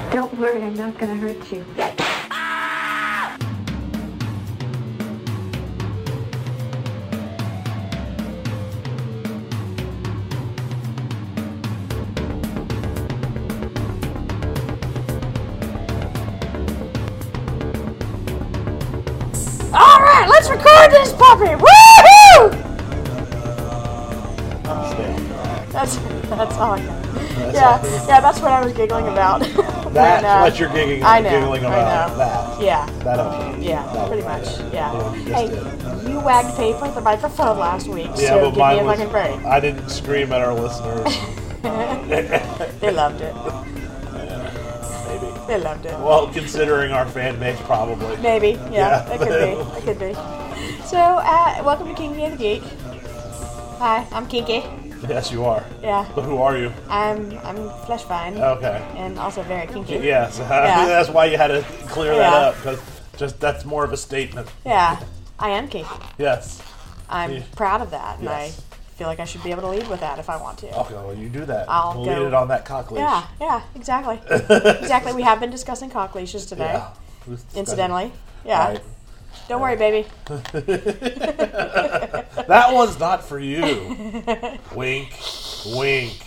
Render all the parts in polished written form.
Don't worry, I'm not gonna hurt you. Alright, let's record this puppy! Woohoo! That's all I got. Yeah, that's what I was giggling about. That's what you're giggling about. I know. That. Yeah. That okay. Yeah, pretty much. Yeah. Hey, you wagged paper at the microphone last week, yeah, so but give mine me a was, fucking break. I didn't scream at our listeners. They loved it. Maybe. They loved it. Well, considering our fan base, probably. Maybe. Yeah. It could be. Yeah. It could be. So, welcome to Kinky and the Geek. Hi, I'm Kinky. Yes, you are. Yeah. But who are you? I'm Fleshvine. Okay. And also very kinky. Yes. Yeah. That's why you had to clear that Yeah. up, because that's more of a statement. Yeah. I am kinky. Yes. I'm Yeah. proud of that, and Yes. I feel like I should be able to lead with that if I want to. Okay, well, you do that. I'll we'll go- lead it on that cock leash. Yeah, exactly. Exactly. We have been discussing cock leashes today. Yeah. Who's discussing- Incidentally. Yeah. Right. Don't worry, baby. That one's not for you. Wink. Wink.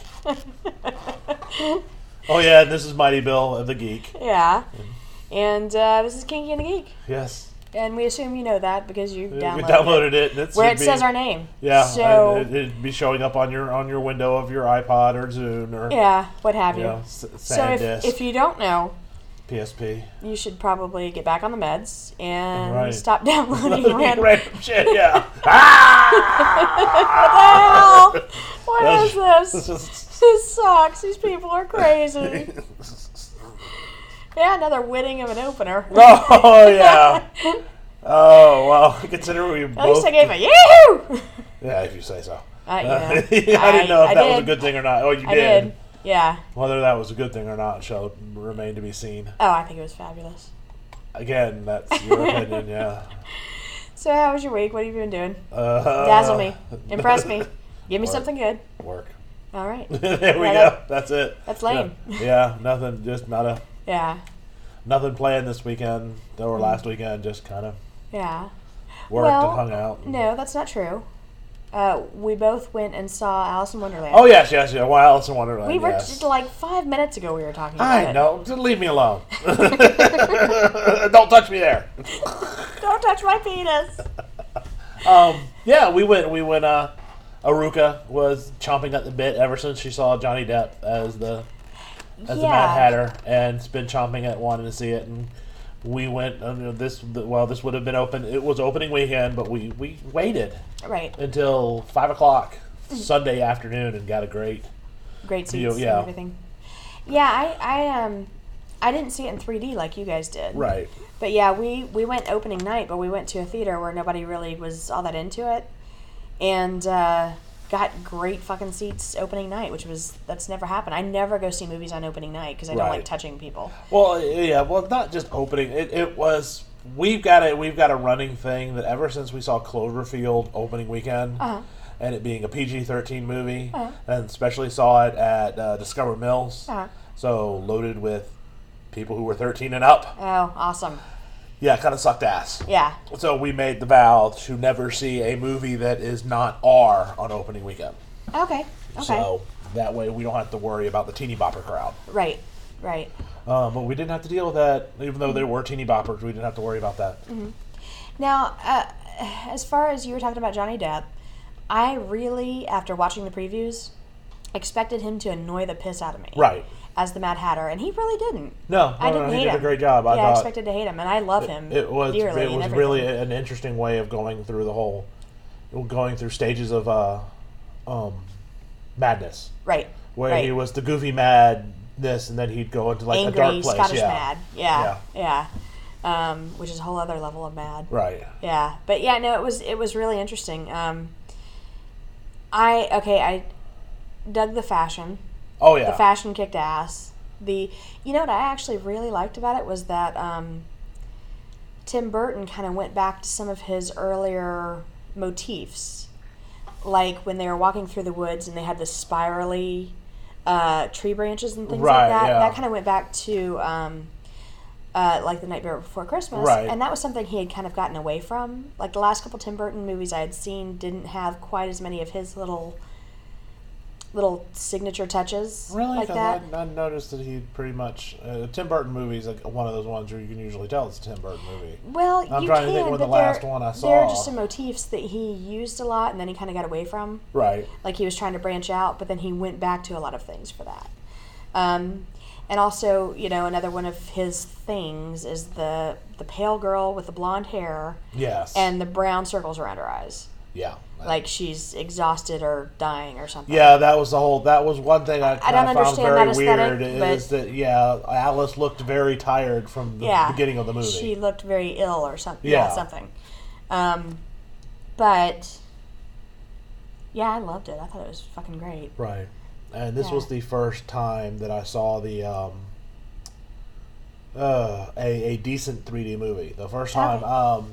Oh, yeah, this is Mighty Bill of the Geek. Yeah. And this is Kinky and the Geek. Yes. And we assume you know that because you We downloaded it. And where it says our name. Yeah, So, and it'd be showing up on your window of your iPod or Zune or yeah, what have you. So So if you don't know, PSP. you should probably get back on the meds and Right. stop downloading random. Random shit, yeah. What the hell? What is this? This sucks. These people are crazy. Yeah, another winning of an opener. Oh, yeah. Oh, well, consider we both... At least I gave a yahoo! Yeah, if you say so. I I didn't know if that was a good thing or not. Oh, you I did. did. Yeah. Whether that was a good thing or not shall remain to be seen. Oh, I think it was fabulous. Again, that's your opinion, yeah. So, how was your week? What have you been doing? Uh, Dazzle me. Impress me. Give me Work. something good. Work. All right. There we Yeah, go. That's it. That's lame. Yeah, nothing. Just Yeah. nothing planned this weekend or last weekend. Just kind of Yeah. worked Well, and hung out. No, that's not true. We both went and saw Alice in Wonderland. Oh yes. Well, Alice in Wonderland. We were yes. just like 5 minutes ago we were talking about it. I know. Just leave me alone. Don't touch me there. Don't touch my penis. Yeah, we went. Aruka was chomping at the bit ever since she saw Johnny Depp as the Mad Hatter, and has been chomping at wanting to see it. And we went. This would have been open. It was opening weekend, but we waited Right. until 5:00 Sunday afternoon and got a great Great view. seats Yeah, and everything. Yeah, I didn't see it in 3D like you guys did. right. But yeah, we went opening night, but we went to a theater where nobody really was all that into it, and got great fucking seats opening night, that's never happened. I never go see movies on opening night because I don't Right. like touching people. Well, yeah. Well, not just opening. It was. We've got a running thing that ever since we saw Cloverfield opening weekend, and it being a PG-13 movie, and especially saw it at Discover Mills, so loaded with people who were 13 and up. Oh, awesome. Yeah, kind of sucked ass. Yeah. So we made the vow to never see a movie that is not R on opening weekend. Okay. So that way we don't have to worry about the teeny bopper crowd. Right. But we didn't have to deal with that, even though there were teeny boppers. We didn't have to worry about that. Now, as far as you were talking about Johnny Depp, I really, after watching the previews, expected him to annoy the piss out of me. Right. As the Mad Hatter, and he really didn't. No, I didn't hate he did him. a great job. I I thought expected to hate him, and I love him it was dearly. it and was everything. really an interesting way of going through going through stages of madness. Right. Where right. he was the goofy madness, and then he'd go into like Angry, a dark place. Scottish Yeah. mad. Yeah. Which is a whole other level of mad. Right. Yeah, but yeah, no, it was really interesting. I dug the fashion. Oh yeah. The fashion kicked ass. You know what I actually really liked about it was that Tim Burton kind of went back to some of his earlier motifs, like when they were walking through the woods and they had the spirally tree branches and things Right, like that. yeah. That kind of went back to like The Nightmare Before Christmas, Right. and that was something he had kind of gotten away from. Like the last couple Tim Burton movies I had seen didn't have quite as many of his little signature touches Really? like Because that. I noticed that he pretty much Tim Burton movies like one of those ones where you can usually tell it's a Tim Burton movie. Well, I'm you trying to can, think when but the last one I there are saw. just some motifs that he used a lot, and then he kind of got away from. Right. Like he was trying to branch out, but then he went back to a lot of things for that. And also, another one of his things is the pale girl with the blonde hair Yes. and the brown circles around her eyes. Yeah. Like she's exhausted or dying or something. Yeah, that was one thing I don't kind of found understand very that aesthetic, weird but- is that Alice looked very tired from the beginning of the movie. She looked very ill or something. Yeah. Something. But yeah, I loved it. I thought it was fucking great. Right. And this Yeah. was the first time that I saw the a decent 3D movie. The first time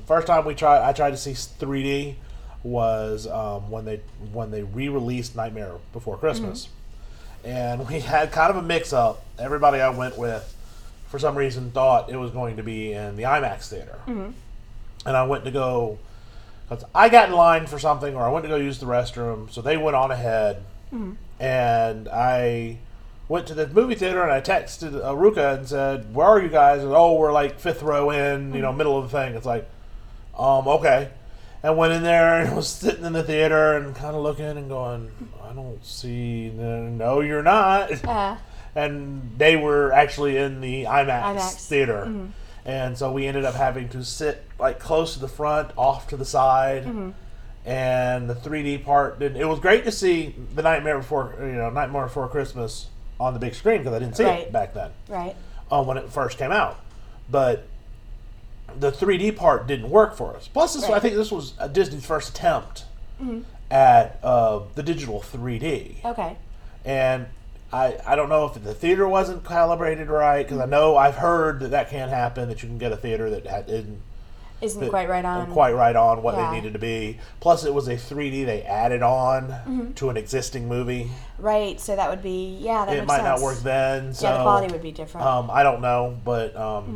I tried to see 3D was when they re-released Nightmare Before Christmas. And we had kind of a mix-up. Everybody I went with, for some reason, thought it was going to be in the IMAX theater. And I went to go, because I got in line for something, or I went to go use the restroom, so they went on ahead. And I went to the movie theater, and I texted Aruka and said, "Where are you guys?" And, "Oh, we're like fifth row in, middle of the thing." It's like, okay. And went in there and was sitting in the theater and kind of looking and going, "I don't see. No, you're not." And they were actually in the IMAX theater. And so we ended up having to sit like close to the front, off to the side. And the 3D part it was great to see the Nightmare Before Christmas on the big screen, because I didn't see it back then. Right. When it first came out. But the 3D part didn't work for us. Plus, I think this was Disney's first attempt at the digital 3D. Okay. And I don't know if the theater wasn't calibrated right, because I know I've heard that can happen, that you can get a theater that isn't quite right on what they needed to be. Plus, it was a 3D they added on to an existing movie. Right, so that would be that it makes might sense. not work then. So, the quality would be different. I don't know, but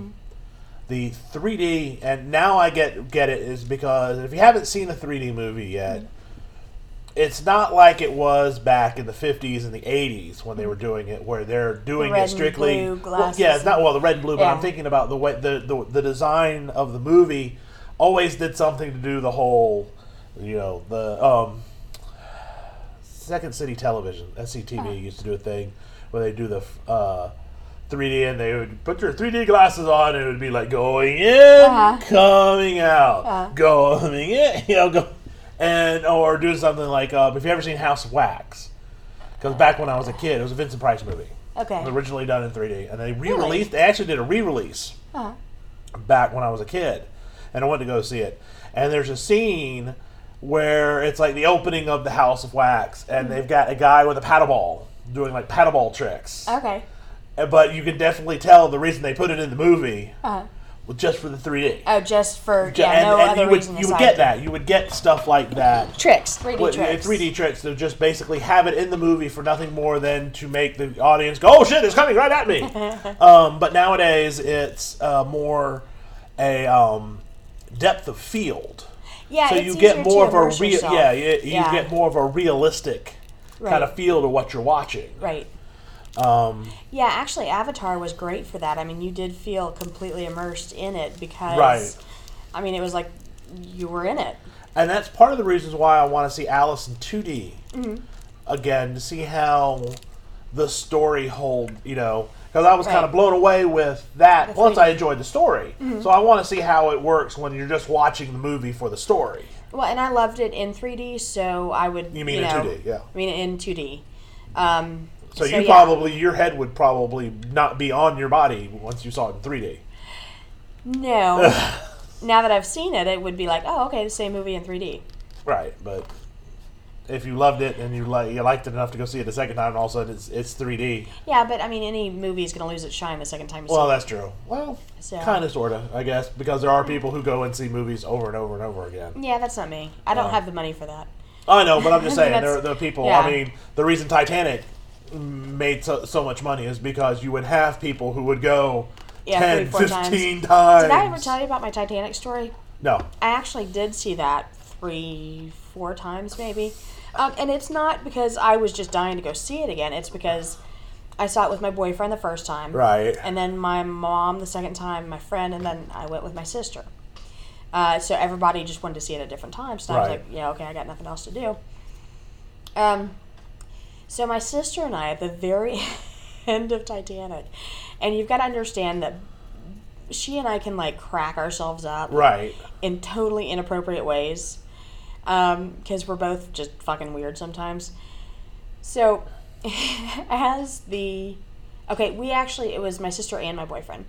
the 3D, and now I get it, is because if you haven't seen a 3D movie yet, it's not like it was back in the 50s and the 80s when they were doing it, where they're doing it strictly. And blue glasses. It's not the red and blue, but I'm thinking about the way the design of the movie always did something to do the whole, the Second City Television, SCTV used to do a thing where they do the 3D, and they would put your 3D glasses on, and it would be like going in, coming out, going in, or do something like, if you ever seen House of Wax, because back when I was a kid, it was a Vincent Price movie. Okay. It was originally done in 3D, and they re-released. They actually did a re-release back when I was a kid, and I went to go see it. And there's a scene where it's like the opening of the House of Wax, and they've got a guy with a paddleball doing like paddleball tricks. Okay. But you can definitely tell the reason they put it in the movie was just for the 3D. Oh, just for no and other reason. You would get that. You would get stuff like that. Tricks, 3D tricks. 3D tricks to just basically have it in the movie for nothing more than to make the audience go, "Oh shit, it's coming right at me." But nowadays it's more a depth of field. Yeah, so it's you get more of a you get more of a realistic kind of feel to what you're watching. Right. Yeah, actually, Avatar was great for that. I mean, you did feel completely immersed in it because, I mean, it was like you were in it. And that's part of the reasons why I want to see Alice in 2D again, to see how the story because I was kind of blown away with that. Plus, I enjoyed the story. So I want to see how it works when you're just watching the movie for the story. Well, and I loved it in 3D, so I would. You mean in 2D? Yeah. I mean in 2D. So you probably, your head would probably not be on your body once you saw it in 3D. No. Now that I've seen it, it would be like, oh, okay, the same movie in 3D. Right, but if you loved it and you liked it enough to go see it the second time, and all of a sudden it's 3D. Yeah, but I mean, any movie is going to lose its shine the second time you see it. Well, that's true. Well, kind of, sort of, I guess, because there are people who go and see movies over and over and over again. Yeah, that's not me. I don't have the money for that. I know, but I'm just saying, there are people, I mean, the reason Titanic made so much money is because you would have people who would go 10, 3-4 15 times. times. Did I ever tell you about my Titanic story? No. I actually did see that 3-4 times maybe. And it's not because I was just dying to go see it again. It's because I saw it with my boyfriend the first time. Right. And then my mom the second time, my friend, and then I went with my sister. So everybody just wanted to see it at different times. So I was like, yeah, okay, I got nothing else to do. So my sister and I, at the very end of Titanic, and you've got to understand that she and I can, like, crack ourselves up. Right. In totally inappropriate ways. Because we're both just fucking weird sometimes. So, it was my sister and my boyfriend.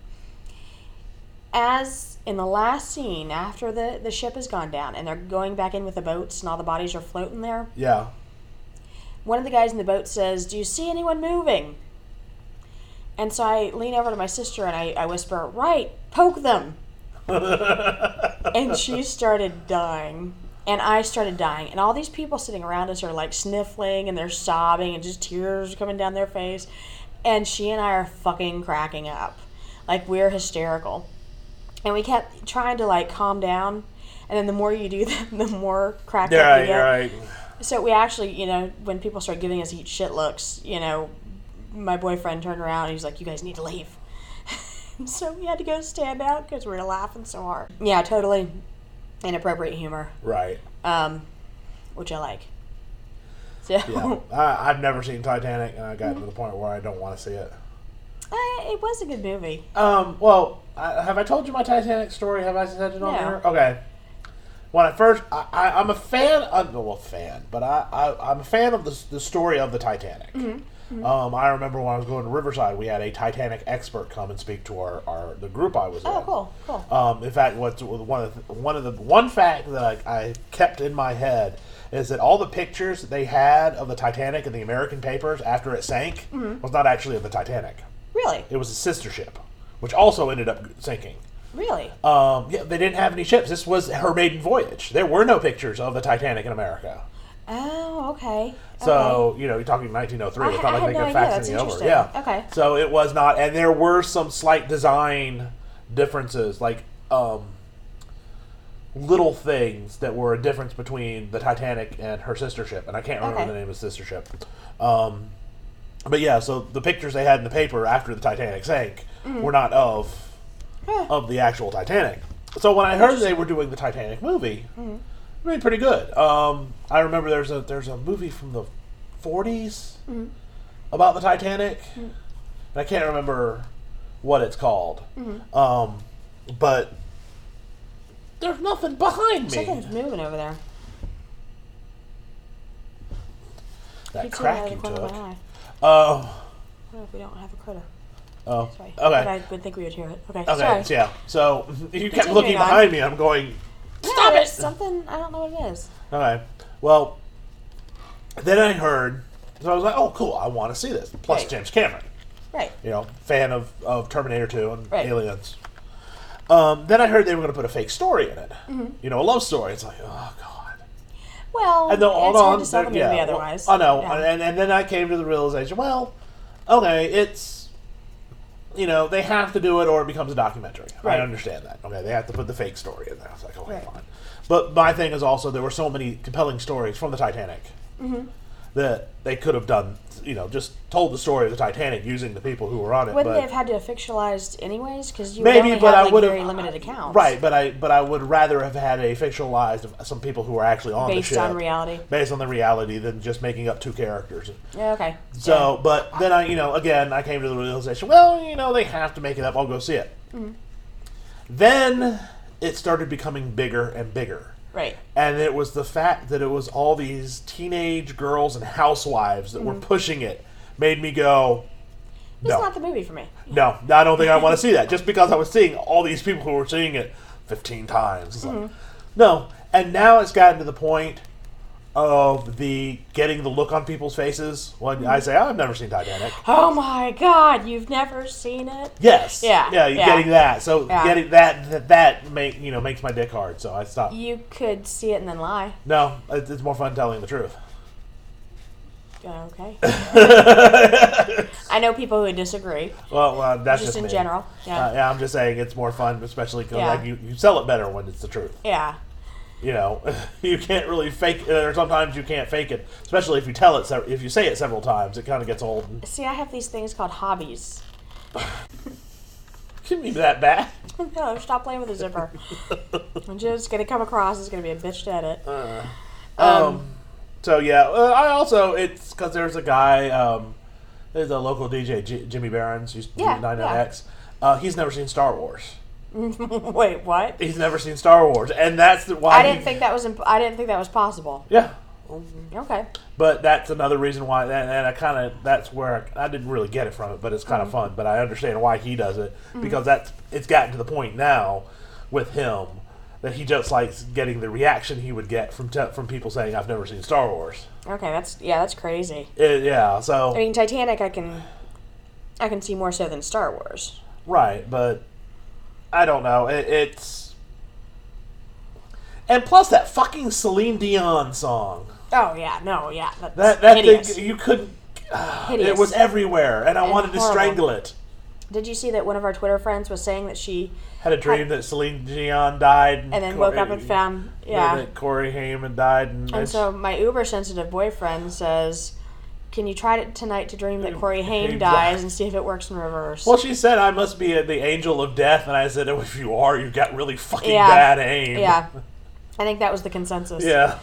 As in the last scene, after the ship has gone down and they're going back in with the boats and all the bodies are floating there. Yeah. One of the guys in the boat says, "Do you see anyone moving?" And so I lean over to my sister and I whisper, "Right, poke them." And she started dying. And I started dying. And all these people sitting around us are like sniffling and they're sobbing and just tears coming down their face. And she and I are fucking cracking up. Like, we're hysterical. And we kept trying to, like, calm down. And then the more you do that, the more cracked up you get. Right. So we actually, you know, when people started giving us eat shit looks, you know, my boyfriend turned around and he was like, "You guys need to leave." So we had to go stand out because we were laughing so hard. Yeah, totally inappropriate humor. Right. Which I like. So Yeah. I've never seen Titanic, and I got to the point where I don't want to see it. it was a good movie. Well, have I told you my Titanic story? Have I said it on No. here? Okay. When I'm a fan of, but I'm a fan of the story of the Titanic. Mm-hmm. I remember when I was going to Riverside, we had a Titanic expert come and speak to the group I was in. Oh, cool. In fact, one fact that I kept in my head is that all the pictures that they had of the Titanic in the American papers after it sank was not actually of the Titanic. Really? It was a sister ship, which also ended up sinking. Really? Yeah, they didn't have any ships. This was her maiden voyage. There were no pictures of the Titanic in America. Oh, okay. So, you know, you're talking 1903. It's not like they could fax any over. Yeah. Okay. So it was not, and there were some slight design differences, like little things that were a difference between the Titanic and her sister ship, and I can't remember the name of the sister ship. But yeah, so the pictures they had in the paper after the Titanic sank were not of the actual Titanic. So when I heard they were doing the Titanic movie, I mean, pretty good. I remember there's a movie from the 40s about the Titanic, and I can't remember what it's called. But there's nothing behind me. Something's moving over there. That crack you took. What if we don't have a critter? Oh, Sorry. okay. But I would think we would hear it. Okay, Okay, sorry. yeah. So you kept Continuing looking on. behind me. I'm going, No, stop there's it! something, I don't know what it is. Okay. Well, then I heard, so I was like, oh, cool, I want to see this. Plus Right. James Cameron. Right. You know, fan of Terminator 2 and Right. Aliens. Then I heard they were going to put a fake story in it. You know, a love story. It's like, oh, God. Well, And then, it's hold hard on. to sell the movie yeah, otherwise. I know. Yeah. And then I came to the realization, well, okay, it's, you know, they have to do it or it becomes a documentary. Right. I understand that. Okay, they have to put the fake story in there. I was like, okay, Right. fine. But my thing is also there were so many compelling stories from the Titanic that they could have done, you know, just told the story of the Titanic using the people who were on it. Wouldn't but they have had to have fictionalized anyways? Because you maybe, would only but have I like would have very limited accounts. Right, but I would rather have had a fictionalized of some people who were actually on Based the ship on reality. based on the reality than just making up two characters. Yeah, okay. So, but then I, you know, again, I came to the realization, well, you know, they have to make it up. I'll go see it. Then it started becoming bigger and bigger. Right. And it was the fact that it was all these teenage girls and housewives that were pushing it made me go, It's no. not the movie for me. No, I don't think I want to see that. Just because I was seeing all these people who were seeing it 15 times. It's like, no. And now it's gotten to the point of getting the look on people's faces when I say, oh, I've never seen Titanic. Oh my God, you've never seen it? Yes. Yeah, Yeah, you're yeah. getting that. So Yeah. getting that makes my dick hard. So I stopped. You could see it and then lie. No, it's more fun telling the truth. Okay. I know people who disagree. Well, that's Just in me. general. Yeah. Yeah, I'm just saying it's more fun, especially because Yeah. like you sell it better when it's the truth. Yeah. You know, you can't really fake, or sometimes you can't fake it, especially if you tell it. If you say it several times, it kind of gets old. See, I have these things called hobbies. Can be that bad. No, stop playing with the zipper. I'm just gonna come across. It's gonna be a bitch to edit. So yeah, I also it's because there's a guy, there's a local DJ, Jimmy Barons, used to do Yeah, 99X. He's never seen Star Wars. Wait, what? He's never seen Star Wars, and that's why I didn't think that was possible. Yeah, Okay. but that's another reason why, and that's where I didn't really get it from it, but it's kind of fun. But I understand why he does it because it's gotten to the point now with him that he just likes getting the reaction he would get from people saying I've never seen Star Wars. Okay, that's crazy. Yeah, so I mean, Titanic, I can see more so than Star Wars. right, but I don't know. It's and plus that fucking Celine Dion song. Oh yeah, no, yeah, that's That hideous. thing you couldn't. Hideous. It was everywhere, and I And wanted to horrible. strangle it. Did you see that one of our Twitter friends was saying that she Had a dream that Celine Dion died, and then woke up and found that Corey Haim died, And so my uber sensitive boyfriend says, "Can you try it tonight to dream that Corey Haim Haim dies dies. and see if it works in reverse?" Well, she said I must be the angel of death, and I said, "Oh, if you are, you've got really fucking Yeah. bad aim." Yeah, I think that was the consensus. Yeah.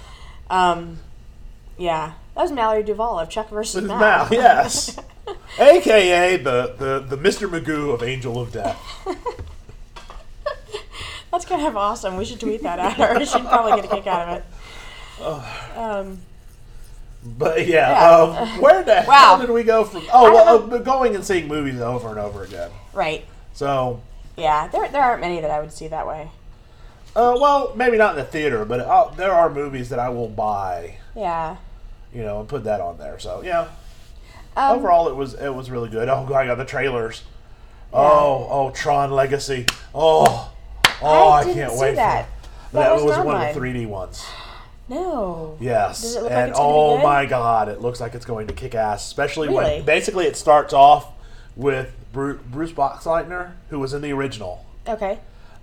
Yeah, that was Mallory Duvall of Chuck versus Mal. Mal, yes. AKA the Mr. Magoo of Angel of Death. That's kind of awesome. We should tweet that at her. She'd probably get a kick out of it. But yeah, Yeah. Where the Wow. hell did we go from? Going and seeing movies over and over again. Right. So, Yeah, there aren't many that I would see that way. well, maybe not in the theater, but there are movies that I will buy, Yeah. and put that on there. So yeah, Um, overall it was really good. Oh, I got the trailers. Oh, Tron Legacy. Oh, I didn't can't see wait that. for that. wasn't Was on one mine. of the 3D ones. No. Yes, Does it look like and it's gonna be good? my god, it looks like it's going to kick ass. Especially Really? when basically it starts off with Bruce Boxleitner, who was in the original. Okay.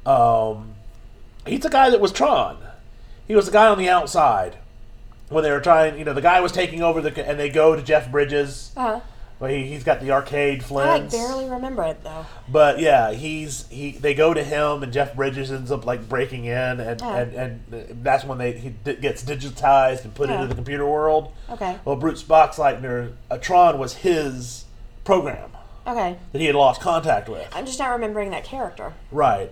He's the guy that was Tron. He was the guy on the outside when they were trying. The guy was taking over and they go to Jeff Bridges. Well, he's got the arcade I Flint's. barely remember it though. But yeah, they go to him, and Jeff Bridges ends up like breaking in, and that's when he gets digitized and put into the computer world. Okay. Well, Bruce Boxleitner, Tron was his program Okay. that he had lost contact with. I'm just not remembering that character. Right.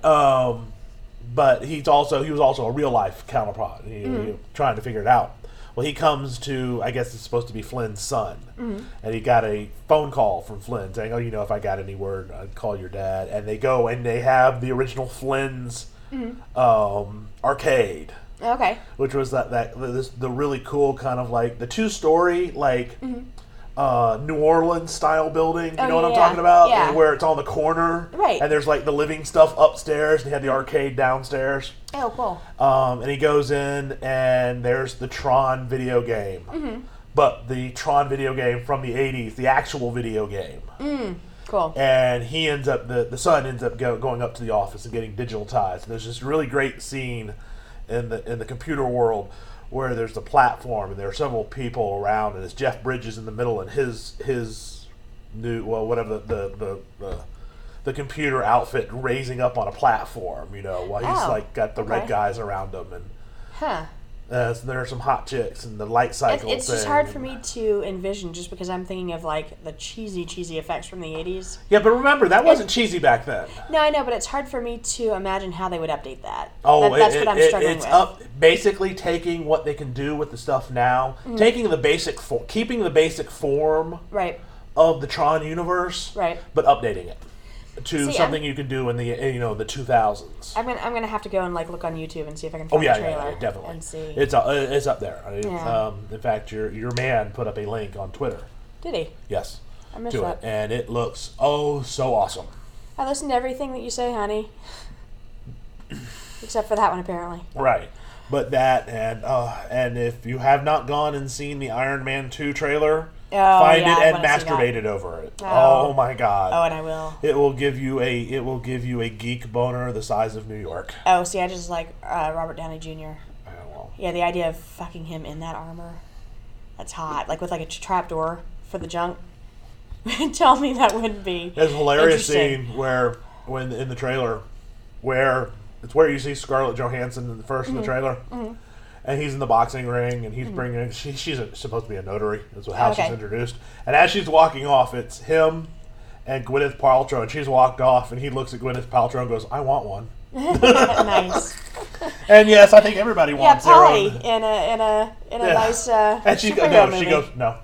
But he was also a real life counterpart. He trying to figure it out. Well, he comes to, I guess it's supposed to be Flynn's son, and he got a phone call from Flynn saying, "Oh, if I got any word, I'd call your dad." And they go and they have the original Flynn's arcade, Okay. which was the really cool kind of like the 2-story New Orleans style building. You know what I'm talking about? Yeah. Where it's on the corner, Right. And there's like the living stuff upstairs, and they had the arcade downstairs. Oh, cool. And he goes in, and there's the Tron video game. But the Tron video game from the 80s, the actual video game. Cool. And he ends up, the son ends up going up to the office and getting digitalized. And there's this really great scene in the computer world where there's the platform, and there are several people around, and it's Jeff Bridges in the middle, and his new, whatever the computer outfit raising up on a platform, while he's got the red guys around him, and Huh. so there are some hot chicks and the light cycle. It's just thing. hard for me to envision just because I'm thinking of like the cheesy effects from the 80s. Yeah, but remember that wasn't cheesy back then. No, I know, but it's hard for me to imagine how they would update that. Oh, That's what I'm struggling it's with. up basically taking what they can do with the stuff now, taking the basic keeping the basic form Right. of the Tron universe, Right. but updating it to See, something you can do in the the 2000s. I'm gonna have to go and like look on YouTube and see if I can Oh find yeah, the trailer yeah, definitely. and see. It's up there. Yeah. In fact, your man put up a link on Twitter. Did he? Yes. I missed To that. it, and it looks so awesome. I listen to everything that you say, honey. Except for that one, apparently. Right. But that and if you have not gone and seen the Iron Man 2 trailer, Find yeah, it I and wanna see that. masturbated over it. Oh. Oh my god. Oh, and I will. It will give you a geek boner the size of New York. Oh, see, I just like Robert Downey Jr. Oh, well. Yeah, the idea of fucking him in that armor. That's hot. Like with like a trap door for the junk. Tell me that wouldn't be. There's a hilarious interesting. scene when in the trailer where it's where you see Scarlett Johansson in the first in the trailer. And he's in the boxing ring, and he's bringing. She's supposed to be a notary. That's how she's introduced. And as she's walking off, it's him and Gwyneth Paltrow, and she's walked off, and he looks at Gwyneth Paltrow and goes, "I want one." Nice. And yes, I think everybody Yeah, wants Polly their own. in a nice And she superhero she movie. goes, "No."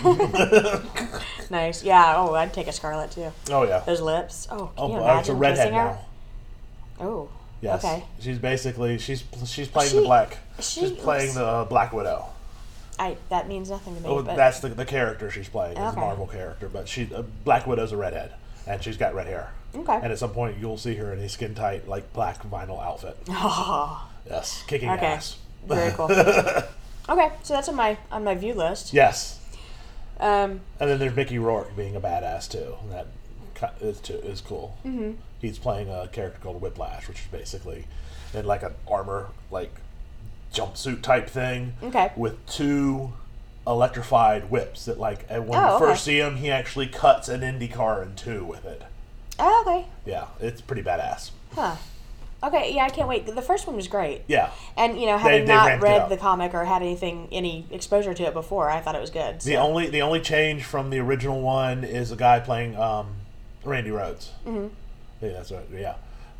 Nice. Yeah. Oh, I'd take a Scarlet too. Oh yeah. Those lips. Oh, can you Oh, imagine it's a redhead kissing her? now. Oh. Yes. Okay. She's basically she's playing the black. She's playing looks- the Black Widow. That means nothing to me. Oh, but that's the character she's playing. It's a Okay. Marvel character, but Black Widow's a redhead, and she's got red hair. okay. And at some point, you'll see her in a skin tight, like black vinyl outfit. Oh, Yes, kicking okay. ass. Very cool. Okay, so that's on my view list. Yes, Um, and then there's Mickey Rourke being a badass too. And that is cool. Mm-hmm. He's playing a character called Whiplash, which is basically in like an armor like jumpsuit type thing. Okay. With two electrified whips that and when Oh, you okay. first see him, he actually cuts an Indy car in two with it. oh, okay. Yeah, it's pretty badass. Huh. Okay, yeah, I can't wait. The first one was great. Yeah. And, having they not ramped it read up. the comic or had any exposure to it before, I thought it was good. So. The only change from the original one is a guy playing Randy Rhoads. Mm-hmm. Yeah, that's right. Yeah.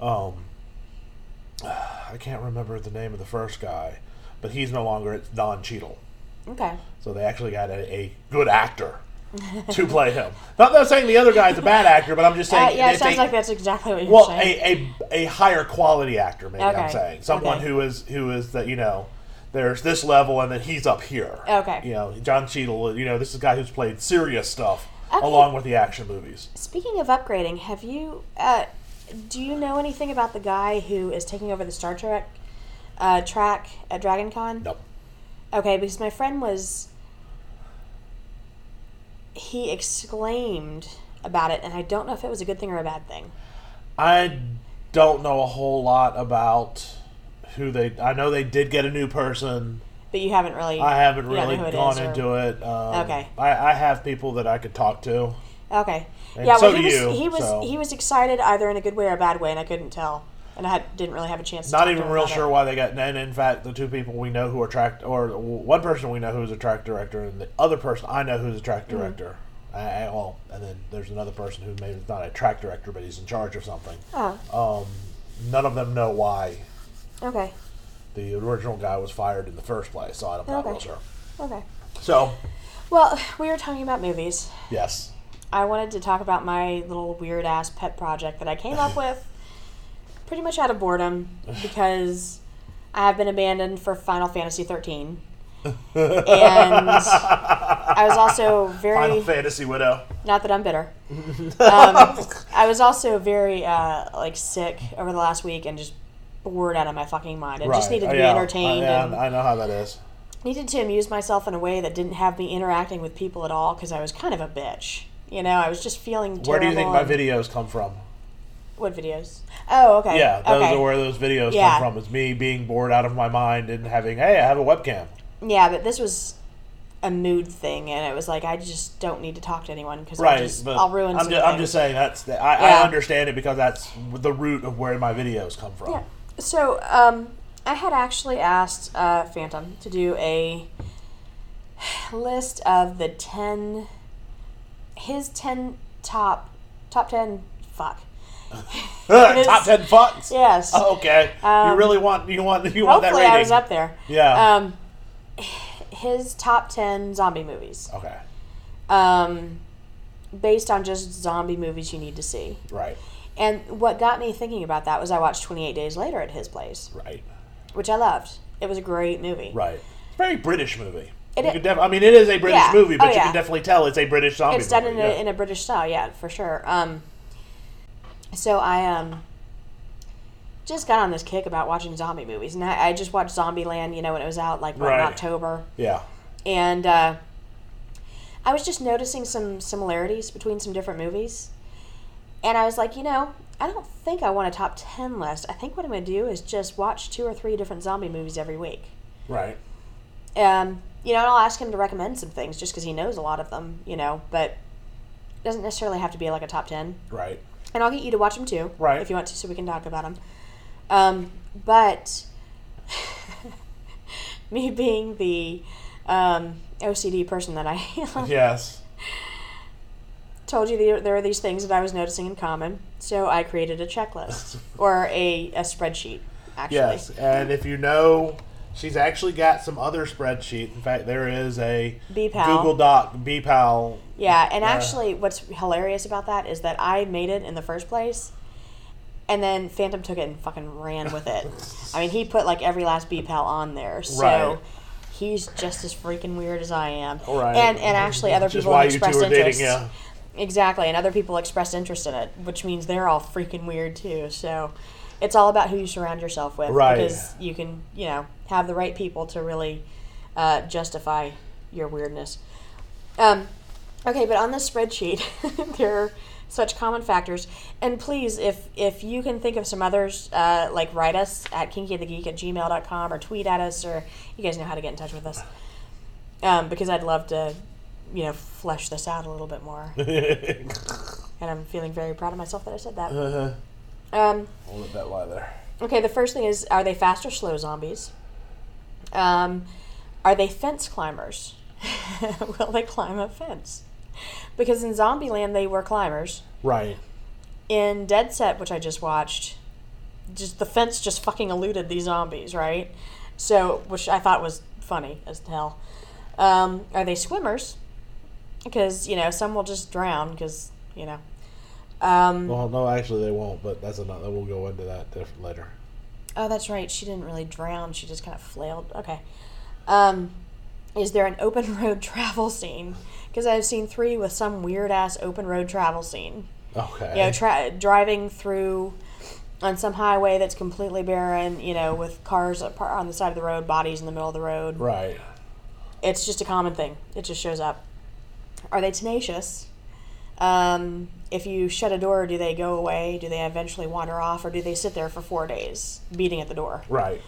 I can't remember the name of the first guy, but he's no longer. It's Don Cheadle. Okay. So they actually got a good actor to play him. Not that I'm saying the other guy's a bad actor, but I'm just saying. Yeah, it it's sounds like that's exactly what you're well, saying. a higher quality actor, maybe I'm Okay. saying. Someone Okay. who is that, there's this level and then he's up here. Okay. John Cheadle, this is a guy who's played serious stuff Okay. along with the action movies. Speaking of upgrading, have you do you know anything about the guy who is taking over the Star Trek track at Dragon Con? Nope. Okay, because my friend he exclaimed about it, and I don't know if it was a good thing or a bad thing. I don't know a whole lot about I know they did get a new person. But you haven't really. I haven't you don't really know who it gone is, or- into it. Okay. I have people that I could talk to. Okay. And Yeah. so Well, do he was excited either in a good way or a bad way, and I couldn't tell, and I didn't really have a chance. to Not talk to even him real about sure it. why they got. And in fact, the two people we know who are or one person we know who's a track director, and the other person I know who's a track director. And then there's another person who maybe is not a track director, but he's in charge of something. None of them know why Okay. the original guy was fired in the first place, so I'm not Okay. real sure. Okay. So, Well, we were talking about movies. yes. I wanted to talk about my little weird ass pet project that I came up with pretty much out of boredom because I have been abandoned for Final Fantasy 13. And I was also Final Fantasy Widow. not that I'm bitter. I was also very sick over the last week and just bored out of my fucking mind. I just needed to be entertained and I know how that is. needed to amuse myself in a way that didn't have me interacting with people at all because I was kind of a bitch. I was just feeling terrible. Where do you think my and- videos come from? What videos? Oh, okay. Yeah, those okay. are where those videos Yeah. come from. It's me being bored out of my mind and having, hey, I have a webcam. Yeah, but this was a mood thing, and it was like I just don't need to talk to anyone because Right, but I'll ruin. I'm just saying I Yeah. understand it because that's the root of where my videos come from. Yeah. So I had actually asked Phantom to do a list of the 10 top 10 fuck. Top 10 fucks. Yes. Oh, okay. You really want that Hopefully rating? I was up there. Yeah. His top 10 zombie movies. Okay. Based on just zombie movies you need to see. Right. And what got me thinking about that was I watched 28 Days Later at his place, Right. which I loved. It was a great movie. Right. It's a very British movie. It You is- could it is a British Yeah. movie, but Oh, you yeah. can definitely tell it's a British zombie It's done movie. in a British style, yeah, for sure. So I just got on this kick about watching zombie movies, and I just watched Zombieland, when it was out, like Right. in October. Yeah. And I was just noticing some similarities between some different movies. And I was like, I don't think I want a top 10 list. I think what I'm going to do is just watch 2 or 3 different zombie movies every week. Right. And I'll ask him to recommend some things just because he knows a lot of them, but it doesn't necessarily have to be like a top 10. Right. And I'll get you to watch them too. Right. If you want to, so we can talk about them. But me being the OCD person that I am. Yes. Told you there are these things that I was noticing in common, so I created a checklist or a spreadsheet, actually. Yes, and if you know, she's actually got some other spreadsheet. In fact, there is a BPAL. Google Doc BPAL. Yeah, and actually, what's hilarious about that is that I made it in the first place, and then Phantom took it and fucking ran with it. I mean, he put like every last BPAL on there, so. Right. He's just as freaking weird as I am. Right. And actually, other people have expressed interest. Dating, yeah. Exactly, and other people expressed interest in it, which means they're all freaking weird too. So it's all about who you surround yourself with. Right. Because you can, have the right people to really justify your weirdness. Okay, but on this spreadsheet, there are such common factors. And please, if you can think of some others, write us at kinkyandthegeek@gmail.com or tweet at us, or you guys know how to get in touch with us. Because I'd love to, flesh this out a little bit more. And I'm feeling very proud of myself that I said that. I'll let that lie there. Okay, the first thing is, are they fast or slow zombies? Are they fence climbers? Will they climb a fence? Because in Zombieland, they were climbers. Right. In Dead Set, which I just watched, just the fence just fucking eluded these zombies, right? So, which I thought was funny as hell. Are they swimmers? Because, some will just drown because, well, no, actually they won't, but that's another. We'll go into that later. Oh, that's right. She didn't really drown. She just kind of flailed. Okay. Is there an open road travel scene? Because I've seen 3 with some weird-ass open road travel scene. Okay. Driving through on some highway that's completely barren, with cars on the side of the road, bodies in the middle of the road. Right. It's just a common thing. It just shows up. Are they tenacious? If you shut a door, do they go away? Do they eventually wander off? Or do they sit there for 4 days, beating at the door? Right.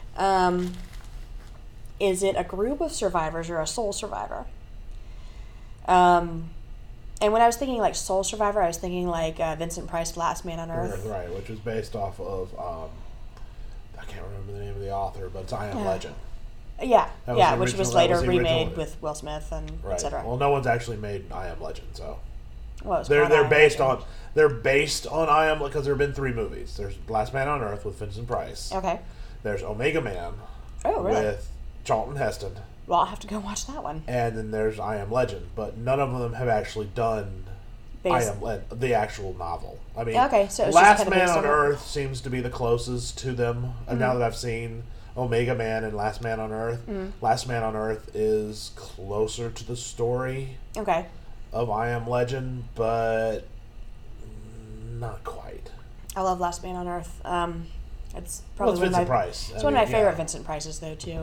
Is it a group of survivors or a sole survivor? And when I was thinking like Soul Survivor, I was thinking like Vincent Price, Last Man on Earth. Right, which was based off of, I can't remember the name of the author, but it's I Am Legend. Yeah, which was later remade original. with Will Smith and Right. etc. Well, no one's actually made I Am Legend, so Well, they're based on I Am, because there have been 3 movies. There's Last Man on Earth with Vincent Price. Okay. There's Omega Man. Oh, really? With Charlton Heston. Well, I'll have to go watch that one. And then there's I Am Legend, but none of them have actually done the actual novel. I mean, okay, so it's Last just kind Man of on Earth seems to be the closest to them. And now that I've seen Omega Man and Last Man on Earth, Last Man on Earth is closer to the story of I Am Legend, but not quite. I love Last Man on Earth. It's probably Well, it's Vincent Price. It's one of my favorite Vincent Prices, though, too.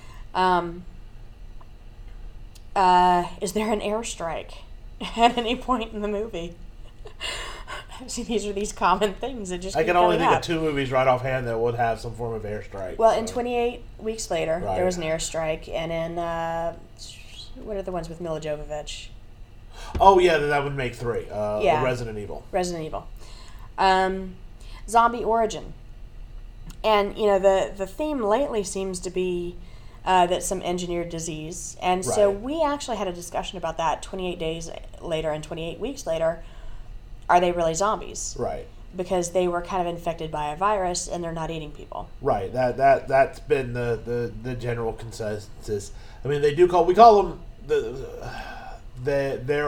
Is there an airstrike at any point in the movie? See, these are these common things that just I keep can only coming think up. of 2 movies right offhand that would have some form of airstrike. Well, in 28 Weeks Later, Right. there was an airstrike, and in what are the ones with Mila Jovovich? Oh yeah, that would make 3. Resident Evil. Resident Evil. Zombie origin. And, the theme lately seems to be that some engineered disease. And so Right. we actually had a discussion about that 28 days later and 28 weeks later. Are they really zombies? Right. Because they were kind of infected by a virus and they're not eating people. Right. That's been the general consensus. I mean, we call them there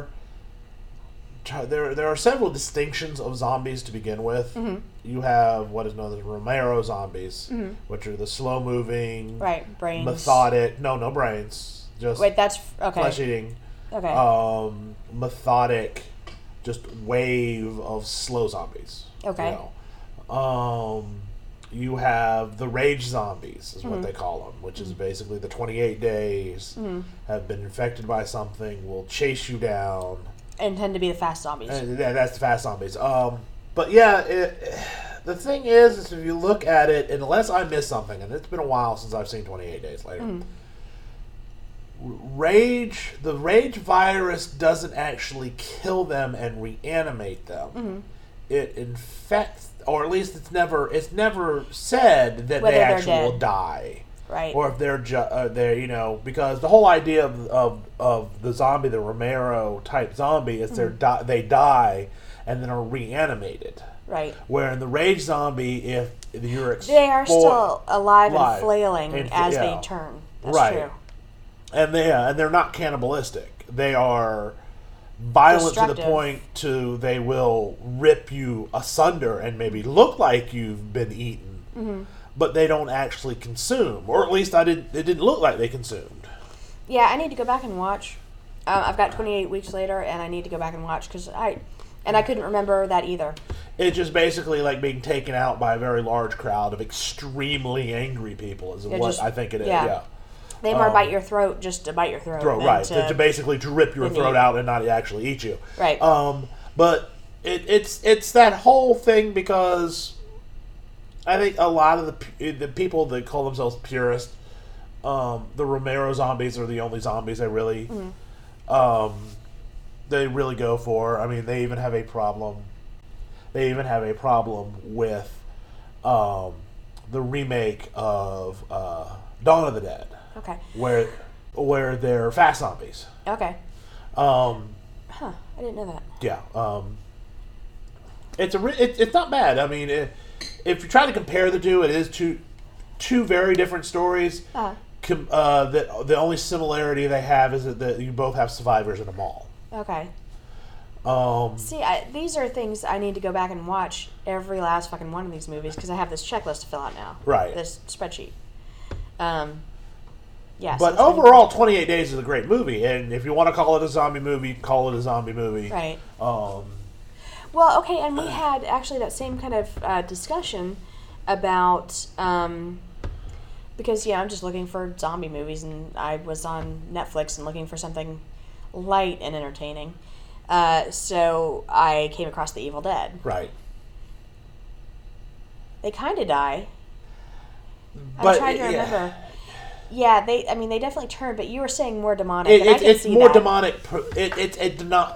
are several distinctions of zombies to begin with. Mm-hmm. You have what is known as Romero zombies, which are the slow moving, Right, brains. methodic. No brains. Just Wait, that's okay. flesh eating. Okay. Methodic, just wave of slow zombies. Okay. you have the rage zombies, is what they call them, which is basically the 28 days, have been infected by something, will chase you down. And tend to be the fast zombies. And that's the fast zombies. But yeah, the thing is if you look at it, unless I miss something, and it's been a while since I've seen 28 Days Later, the rage virus doesn't actually kill them and reanimate them. It infects, or at least it's never said that Whether they they're actually will dead. die. Right. Or if they're because the whole idea of the zombie, the Romero type zombie, is they die and then are reanimated. Right. Where in the rage zombie, if you're they are still alive and flailing And- as yeah. they turn. That's Right. true. and they're not cannibalistic. They are violent to the Destructive. point they will rip you asunder and maybe look like you've been eaten. But they don't actually consume, or at least it didn't look like they consumed. Yeah, I need to go back and watch. I've got 28 Weeks Later, and I need to go back and watch because I couldn't remember that either. It's just basically like being taken out by a very large crowd of extremely angry people is what I think it is. Yeah. They more bite your throat just to bite your throat. than Right. To basically to rip your than throat eat. out and not actually eat you. Right. But it's that whole thing because I think a lot of the people that call themselves purists, the Romero zombies are the only zombies they really go for. I mean, they even have a problem. They even have a problem with the remake of Dawn of the Dead, Okay. where they're fast zombies. Okay. I didn't know that. Yeah. It's not bad. I mean, if you try to compare the two, it is two very different stories. The only similarity they have is that you both have survivors in a mall. Okay. See, these are things I need to go back and watch every last fucking one of these movies because I have this checklist to fill out now. Right. This spreadsheet. Yeah. But overall, 28 Days is a great movie, and if you want to call it a zombie movie, call it a zombie movie. Right. Well, okay, and we had actually that same kind of discussion about because I'm just looking for zombie movies, and I was on Netflix and looking for something light and entertaining. So I came across The Evil Dead. Right. They kind of die. But, I'm trying to remember. Yeah, they definitely turn, but you were saying more demonic. And I can It's see more that. demonic. It's a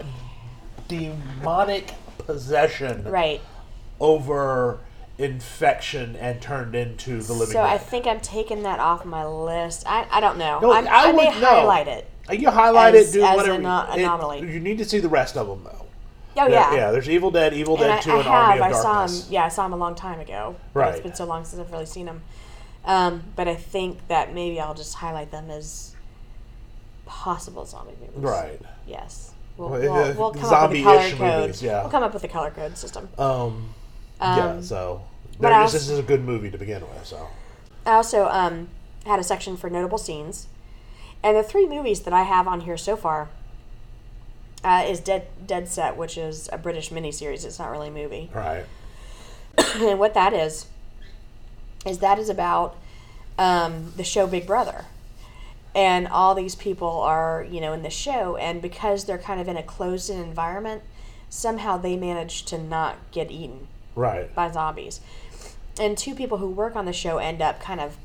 demonic possession. Right. Over infection and turned into the living So I dead. think I'm taking that off my list. I don't know. No, I may highlight it. You highlight as- it, do as whatever. an anomaly. You need to see the rest of them, though. Oh, yeah. Yeah, there's Evil Dead, Evil And Dead 2, and Army of I saw Darkness. him. Yeah, I saw him a long time ago. But Right. It's been so long since I've really seen him. But I think that maybe I'll just highlight them as possible zombie movies. Right. Yes. Well, We'll come up with a color zombie-ish code. movies, yeah. We'll come up with a color code system. Yeah, so... but This is a good movie to begin with, so... I also had a section for notable scenes. And the 3 movies that I have on here so far is Dead Set, which is a British miniseries. It's not really a movie. Right. And what that is about the show Big Brother. And all these people are, in the show, and because they're kind of in a closed-in environment, somehow they manage to not get eaten Right. by zombies. And 2 people who work on the show end up kind of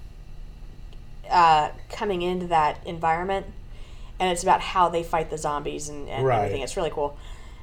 coming into that environment, and it's about how they fight the zombies and Right. everything. It's really cool.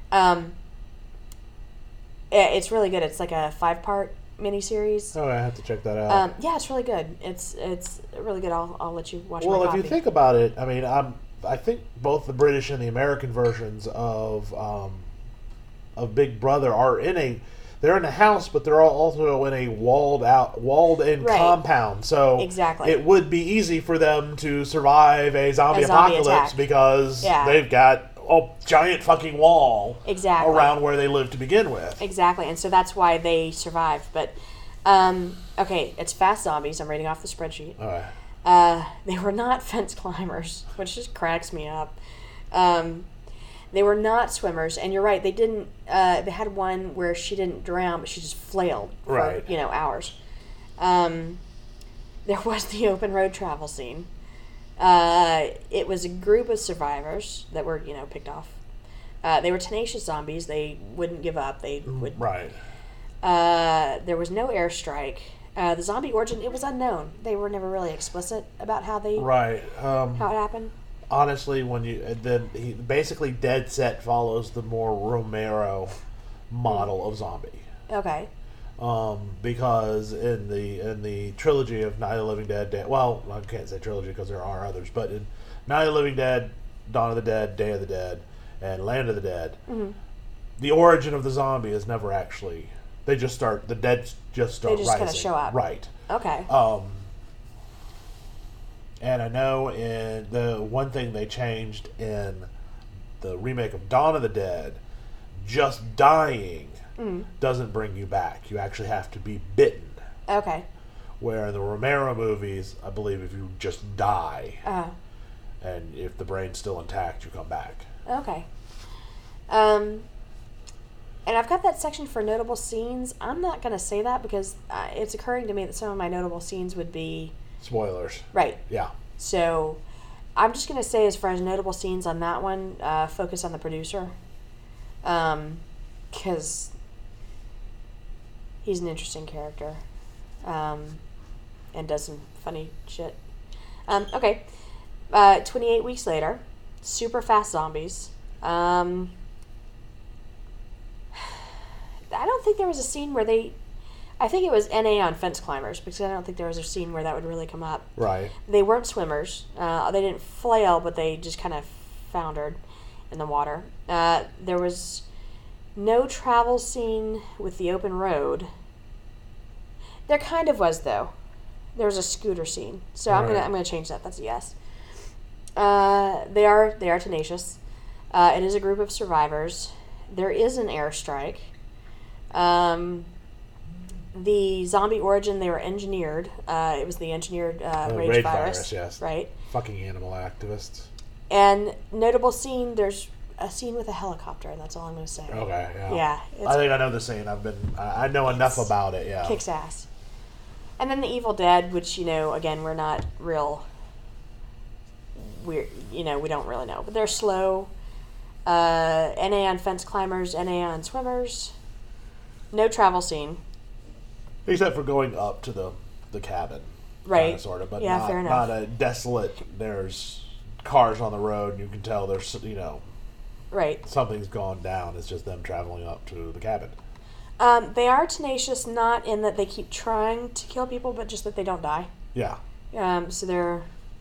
It's really good. It's like a 5-part miniseries. Oh, I have to check that out. Yeah, it's really good. It's really good. I'll let you watch. Well, my if you copy. think about it, I mean, I think both the British and the American versions of Big Brother are they're in a house, but they're also in a walled-in Right. compound. So Exactly. it would be easy for them to survive a zombie apocalypse attack. because Yeah. they've got a giant fucking wall Exactly. around where they live to begin with. Exactly, and so that's why they survive. But okay, it's fast zombies. I'm reading off the spreadsheet. All right. They were not fence climbers, which just cracks me up. They were not swimmers, and you're right. They didn't. They had one where she didn't drown, but she just flailed for Right. hours. There was the open road travel scene. It was a group of survivors that were, picked off. They were tenacious zombies. They wouldn't give up. They would. Right. There was no airstrike. The zombie origin, it was unknown. They were never really explicit about how they Right. how it happened. Honestly, basically Dead Set follows the more Romero model of zombie. Okay. Because in the trilogy of Night of the Living Dead, well, I can't say trilogy because there are others, but in Night of the Living Dead, Dawn of the Dead, Day of the Dead, and Land of the Dead, the origin of the zombie is never actually. The dead just start They just rising. kind of show up. Right. Okay. And I know in the one thing they changed in the remake of Dawn of the Dead, just dying doesn't bring you back. You actually have to be bitten. Okay. Where in the Romero movies, I believe if you just die, and if the brain's still intact, you come back. Okay. And I've got that section for notable scenes. I'm not going to say that because it's occurring to me that some of my notable scenes would be... Spoilers. Right. Yeah. So I'm just going to say, as far as notable scenes on that one, focus on the producer. Because he's an interesting character. And does some funny shit. Okay. 28 weeks later. Super fast zombies. I don't think there was a scene where they... I think it was NA on fence climbers, because I don't think there was a scene where that would really come up. Right. They weren't swimmers. They didn't flail, but they just kind of foundered in the water. There was no travel scene with the open road. There kind of was, though. There was a scooter scene. So I'm gonna change that. That's a yes. They are tenacious. It is a group of survivors. There is an airstrike. The zombie origin, they were engineered. It was the engineered rage virus. Yes. Right. Fucking animal activists. And notable scene, there's a scene with a helicopter, and that's all I'm going to say. Okay, yeah. Yeah. I think I know the scene. I know enough about it, yeah. Kicks ass. And then the Evil Dead, which, again, we're not real... we don't really know. But they're slow. NA on fence climbers, NA on swimmers. No travel scene. Except for going up to the cabin. Right. Kind of, sort of, but yeah, fair enough. Not a desolate, there's cars on the road, and you can tell there's, right. something's gone down. It's just them traveling up to the cabin. They are tenacious, not in that they keep trying to kill people, but just that they don't die. Yeah. So they're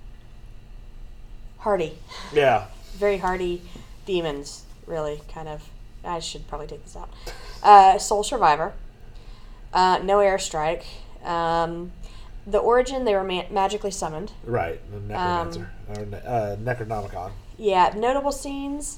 hardy. Yeah. Very hardy demons, really, kind of. I should probably take this out. Sole survivor. No airstrike. The origin, they were magically summoned. Right. The Necromancer. Or Necronomicon. Yeah. Notable scenes.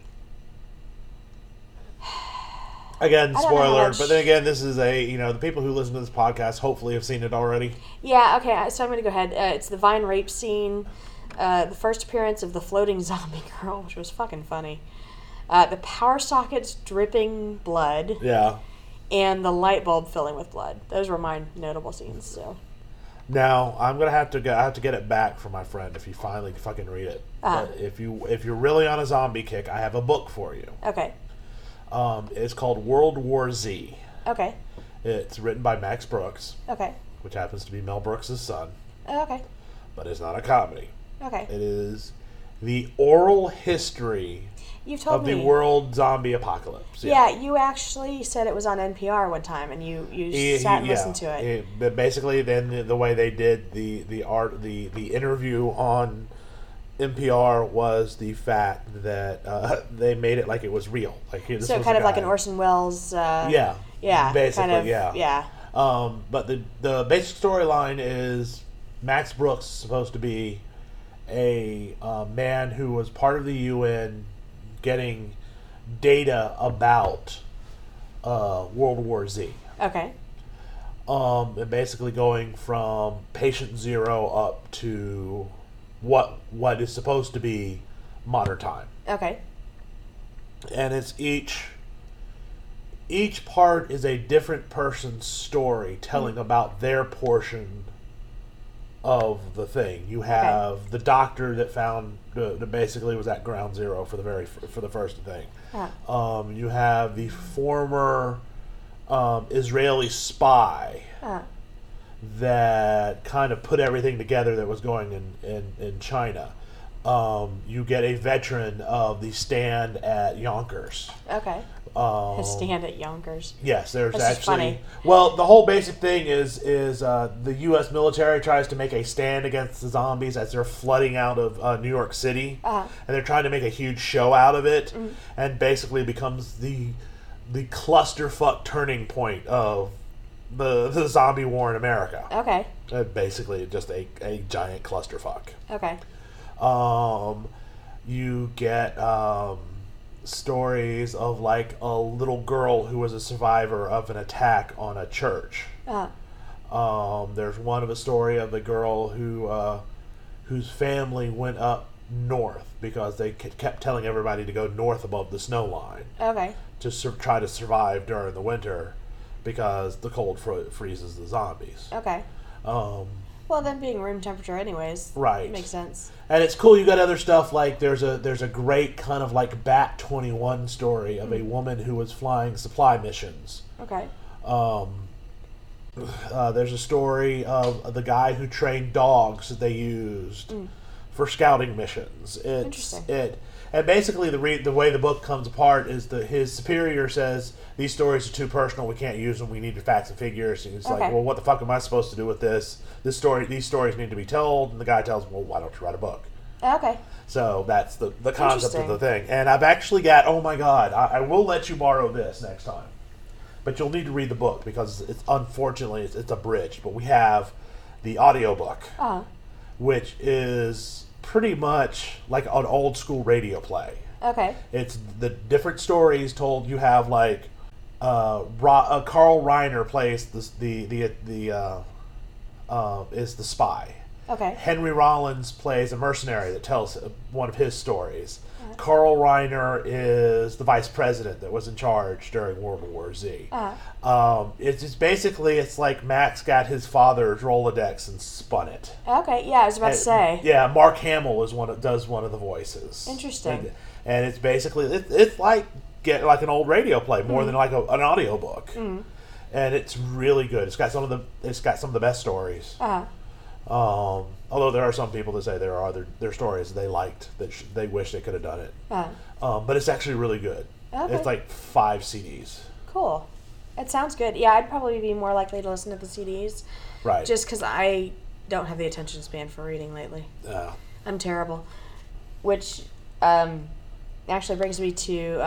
Again, spoiler, but then again, this is the people who listen to this podcast hopefully have seen it already. Yeah, okay, so I'm going to go ahead. It's the Vine rape scene, the first appearance of the floating zombie girl, which was fucking funny. The power sockets dripping blood. Yeah. And the light bulb filling with blood. Those were my notable scenes, so. Now, I'm going to have to get it back from my friend if you finally fucking read it. But if you're really on a zombie kick, I have a book for you. Okay. It's called World War Z. Okay. It's written by Max Brooks. Okay. Which happens to be Mel Brooks' son. Okay. But it's not a comedy. Okay. It is the oral history You've told of me. the world zombie apocalypse. Yeah, you actually said it was on NPR one time, and you sat and listened to it. But basically, then the way they did the interview on NPR was the fact that they made it like it was real. So kind of like an Orson Welles. Yeah. Basically, kind of, yeah. But the basic storyline is Max Brooks is supposed to be a man who was part of the UN getting data about World War Z. Okay. And basically going from patient zero up to what is supposed to be modern time. Okay. And it's each each part is a different person's story telling about their portion of the thing. You have the doctor that found that basically was at ground zero for the first thing. You have the former Israeli spy that kind of put everything together that was going in China. You get a veteran of the stand at Yonkers. Okay. A stand at Yonkers. Yes, there's That's actually. funny. Well, the whole basic thing is the U.S. military tries to make a stand against the zombies as they're flooding out of New York City, and they're trying to make a huge show out of it, and basically becomes the clusterfuck turning point of the zombie war in America. Okay. Basically, just a giant clusterfuck. Okay. You get stories of like a little girl who was a survivor of an attack on a church. There's one of a story of a girl whose family went up north because they kept telling everybody to go north above the snow line. Okay. To try to survive during the winter because the cold freezes the zombies. Okay. Well, then being room temperature anyways. Right. Makes sense. And it's cool. You got other stuff like there's a great kind of like Bat 21 story of a woman who was flying supply missions. Okay. There's a story of the guy who trained dogs that they used for scouting missions. Interesting. And basically the way the book comes apart is his superior says, these stories are too personal, we can't use them, we need facts and figures. And he's like, well, what the fuck am I supposed to do with this? These stories need to be told. And the guy tells him, well, why don't you write a book? Okay. So that's the concept of the thing. And I've actually got, oh my God, I will let you borrow this next time. But you'll need to read the book because unfortunately it's abridged. But we have the audiobook, which is pretty much like an old school radio play. Okay. It's the different stories told. You have like Carl Reiner plays is the spy. Okay. Henry Rollins plays a mercenary that tells one of his stories. Carl Reiner is the vice president that was in charge during World War Z. It's just basically, it's like Max got his father's Rolodex and spun it. Okay, yeah, I was about to say. Yeah, Mark Hamill does one of the voices. Interesting. And it's basically, it's like an old radio play more than like an audio book. And it's really good. It's got some of the best stories. Although there are some people that say there are their stories they liked that they wish they could have done it. But it's actually really good. Okay. It's like 5 CDs. Cool. It sounds good. Yeah, I'd probably be more likely to listen to the CDs. Right. Just because I don't have the attention span for reading lately. I'm terrible. Which actually brings me to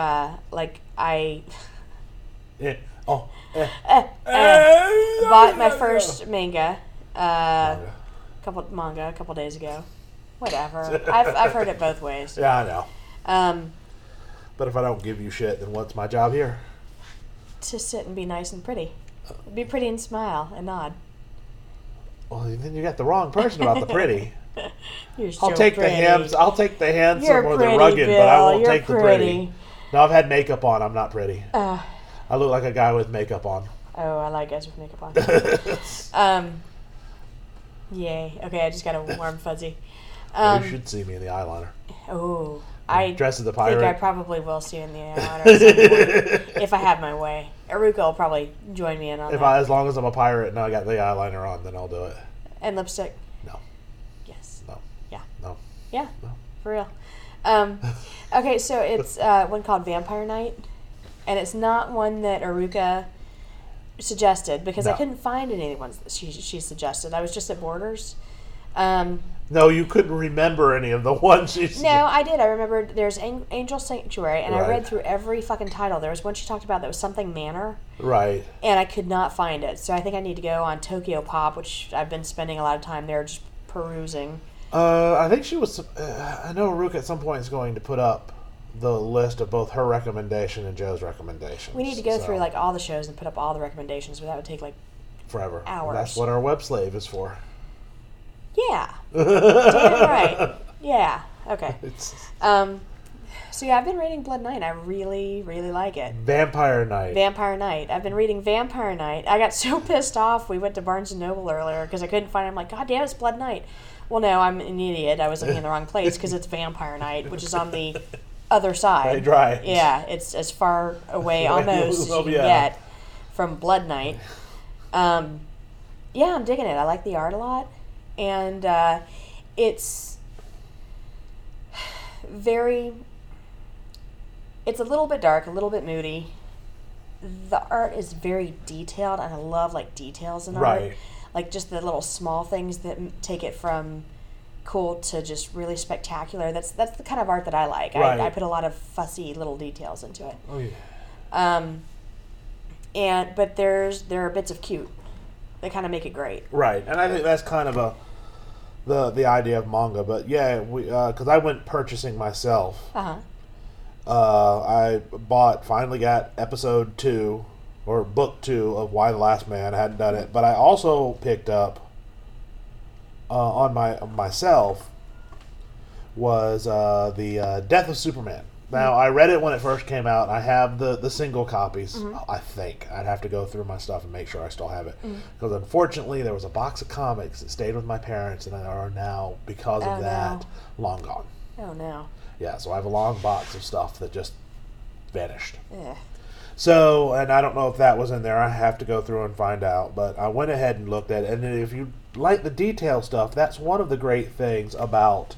bought my first manga. A couple days ago. Whatever. I've heard it both ways. Yeah, I know. But if I don't give you shit, then what's my job here? To sit and be nice and pretty. Be pretty and smile and nod. Well, then you got the wrong person about the pretty. You're so I'll take pretty. I'll take the handsome You're or pretty, the rugged, Bill. but I won't You're take the pretty. No, I've had makeup on. I'm not pretty. I look like a guy with makeup on. Oh, I like guys with makeup on. Yay. Okay, I just got a warm fuzzy. You should see me in the eyeliner. Oh, I dress as a pirate. think I probably will see you in the eyeliner at some point, if I have my way. Aruka will probably join me in on that. As long as I'm a pirate and I got the eyeliner on, then I'll do it. And lipstick? No. Yes. No. Yeah. No. Yeah. No. For real. Okay, so it's one called Vampire Night, and it's not one that Aruka suggested because I couldn't find any ones that she suggested. I was just at Borders. No, you couldn't remember any of the ones she suggested. No, I did. I remembered there's Angel Sanctuary, and I read through every fucking title. There was one she talked about that was something Manor. Right. And I could not find it. So I think I need to go on Tokyo Pop, which I've been spending a lot of time there just perusing. I think she was... I know Aruka at some point is going to put up the list of both her recommendation and Joe's recommendations. We need to go through like all the shows and put up all the recommendations, but that would take like forever. Hours. And that's what our web slave is for. Yeah. Damn right. Yeah. Okay. So yeah, I've been reading Blood Knight. I really, really like it. Vampire Knight. Vampire Knight. I've been reading Vampire Knight. I got so pissed off. We went to Barnes & Noble earlier because I couldn't find it. I'm like, God damn, it's Blood Knight. Well, no, I'm an idiot. I was looking in the wrong place because it's Vampire Knight, which is on the other side. Right. Yeah, it's as far away almost as you can get from Blood Knight. Yeah, I'm digging it. I like the art a lot. And it's it's a little bit dark, a little bit moody. The art is very detailed, and I love like details in art. Right. Like just the little small things that take it from cool to just really spectacular. That's the kind of art that I like. Right. I put a lot of fussy little details into it. Oh yeah. But there are bits of cute that kind of make it great. Right, and I think that's kind of the idea of manga. But yeah, because I went purchasing myself. I finally got episode 2 or book 2 of Y the Last Man. I hadn't done it, but I also picked up on myself was the Death of Superman. Now, I read it when it first came out. I have the single copies. I think I'd have to go through my stuff and make sure I still have it. Because unfortunately, there was a box of comics that stayed with my parents and are now, because of that, long gone. Oh no. Yeah, so I have a long box of stuff that just vanished. Yeah. So, and I don't know if that was in there. I have to go through and find out. But I went ahead and looked at it. And if you like the detail stuff, that's one of the great things about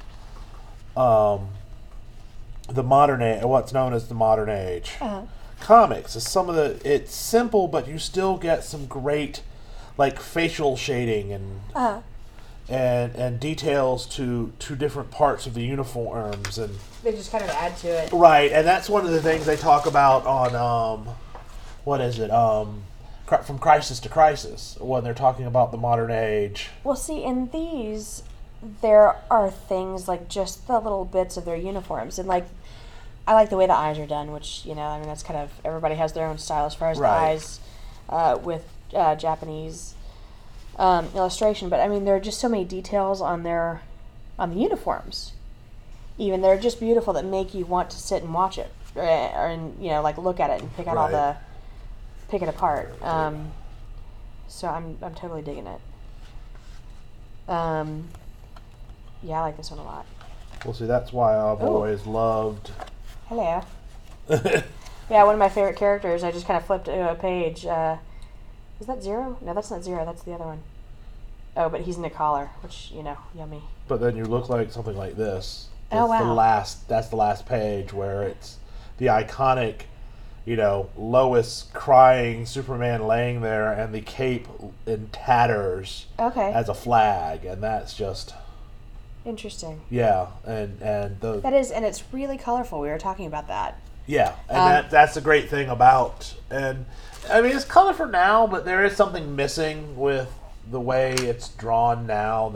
the modern age, what's known as the modern age. Comics is it's simple, but you still get some great, like, facial shading and details to different parts of the uniforms, and they just kind of add to it. Right, and that's one of the things they talk about on what is it? From Crisis to Crisis, when they're talking about the modern age. Well, see, in these, there are things like just the little bits of their uniforms, and like I like the way the eyes are done, which I mean that's kind of everybody has their own style as far as the eyes with Japanese illustration, but I mean there are just so many details on the uniforms. Even they're just beautiful that make you want to sit and watch it, and like look at it and pick out pick it apart. So I'm totally digging it. Yeah, I like this one a lot. Well, see, that's why I've always loved. Hello. Yeah, one of my favorite characters. I just kind of flipped to a page. Is that Zero? No, that's not Zero. That's the other one. Oh, but he's in a collar, which yummy. But then you look like something like this. Oh wow! That's the last page where it's the iconic, Lois crying, Superman laying there, and the cape in tatters. Okay. As a flag, and that's just interesting. Yeah, and that is, and it's really colorful. We were talking about that. Yeah, and that's the great thing about, and I mean it's colorful now, but there is something missing with the way it's drawn now.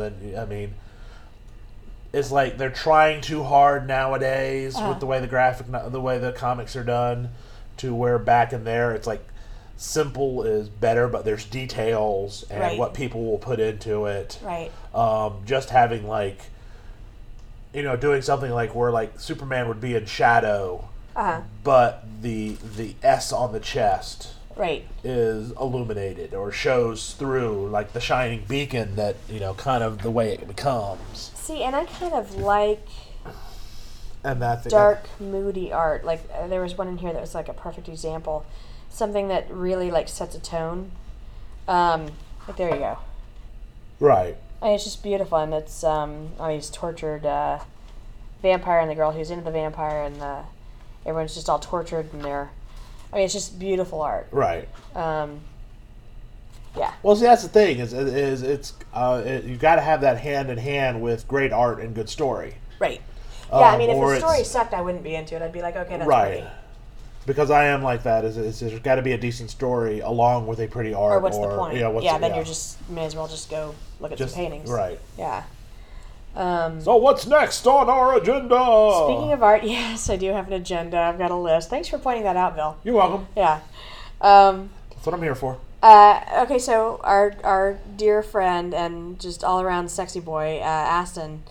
It's like they're trying too hard nowadays with the way the way the comics are done, to where back in there it's like simple is better, but there's details and what people will put into it. Right. Just having like, doing something like where like Superman would be in shadow, but the S on the chest. Right. Is illuminated or shows through, like the shining beacon that, kind of the way it becomes. See, and I kind of like and that's dark, moody art. Like, there was one in here that was like a perfect example. Something that really, like, sets a tone. Like, there you go. Right. And it's just beautiful, and it's, he's tortured vampire and the girl who's into the vampire, and everyone's just all tortured, and it's just beautiful art. Right. Yeah. Well, see, that's the thing is you've got to have that hand in hand with great art and good story. Right. Yeah, I mean, if the story sucked, I wouldn't be into it. I'd be like, okay, that's pretty. Because I am like that. There's got to be a decent story along with a pretty art. Or what's the point? Then you're may as well just go look at some paintings. Right. Yeah. So what's next on our agenda? Speaking of art, yes, I do have an agenda. I've got a list. Thanks for pointing that out, Bill. You're welcome. Yeah. That's what I'm here for. Okay, so our dear friend and just all around sexy boy, Aston,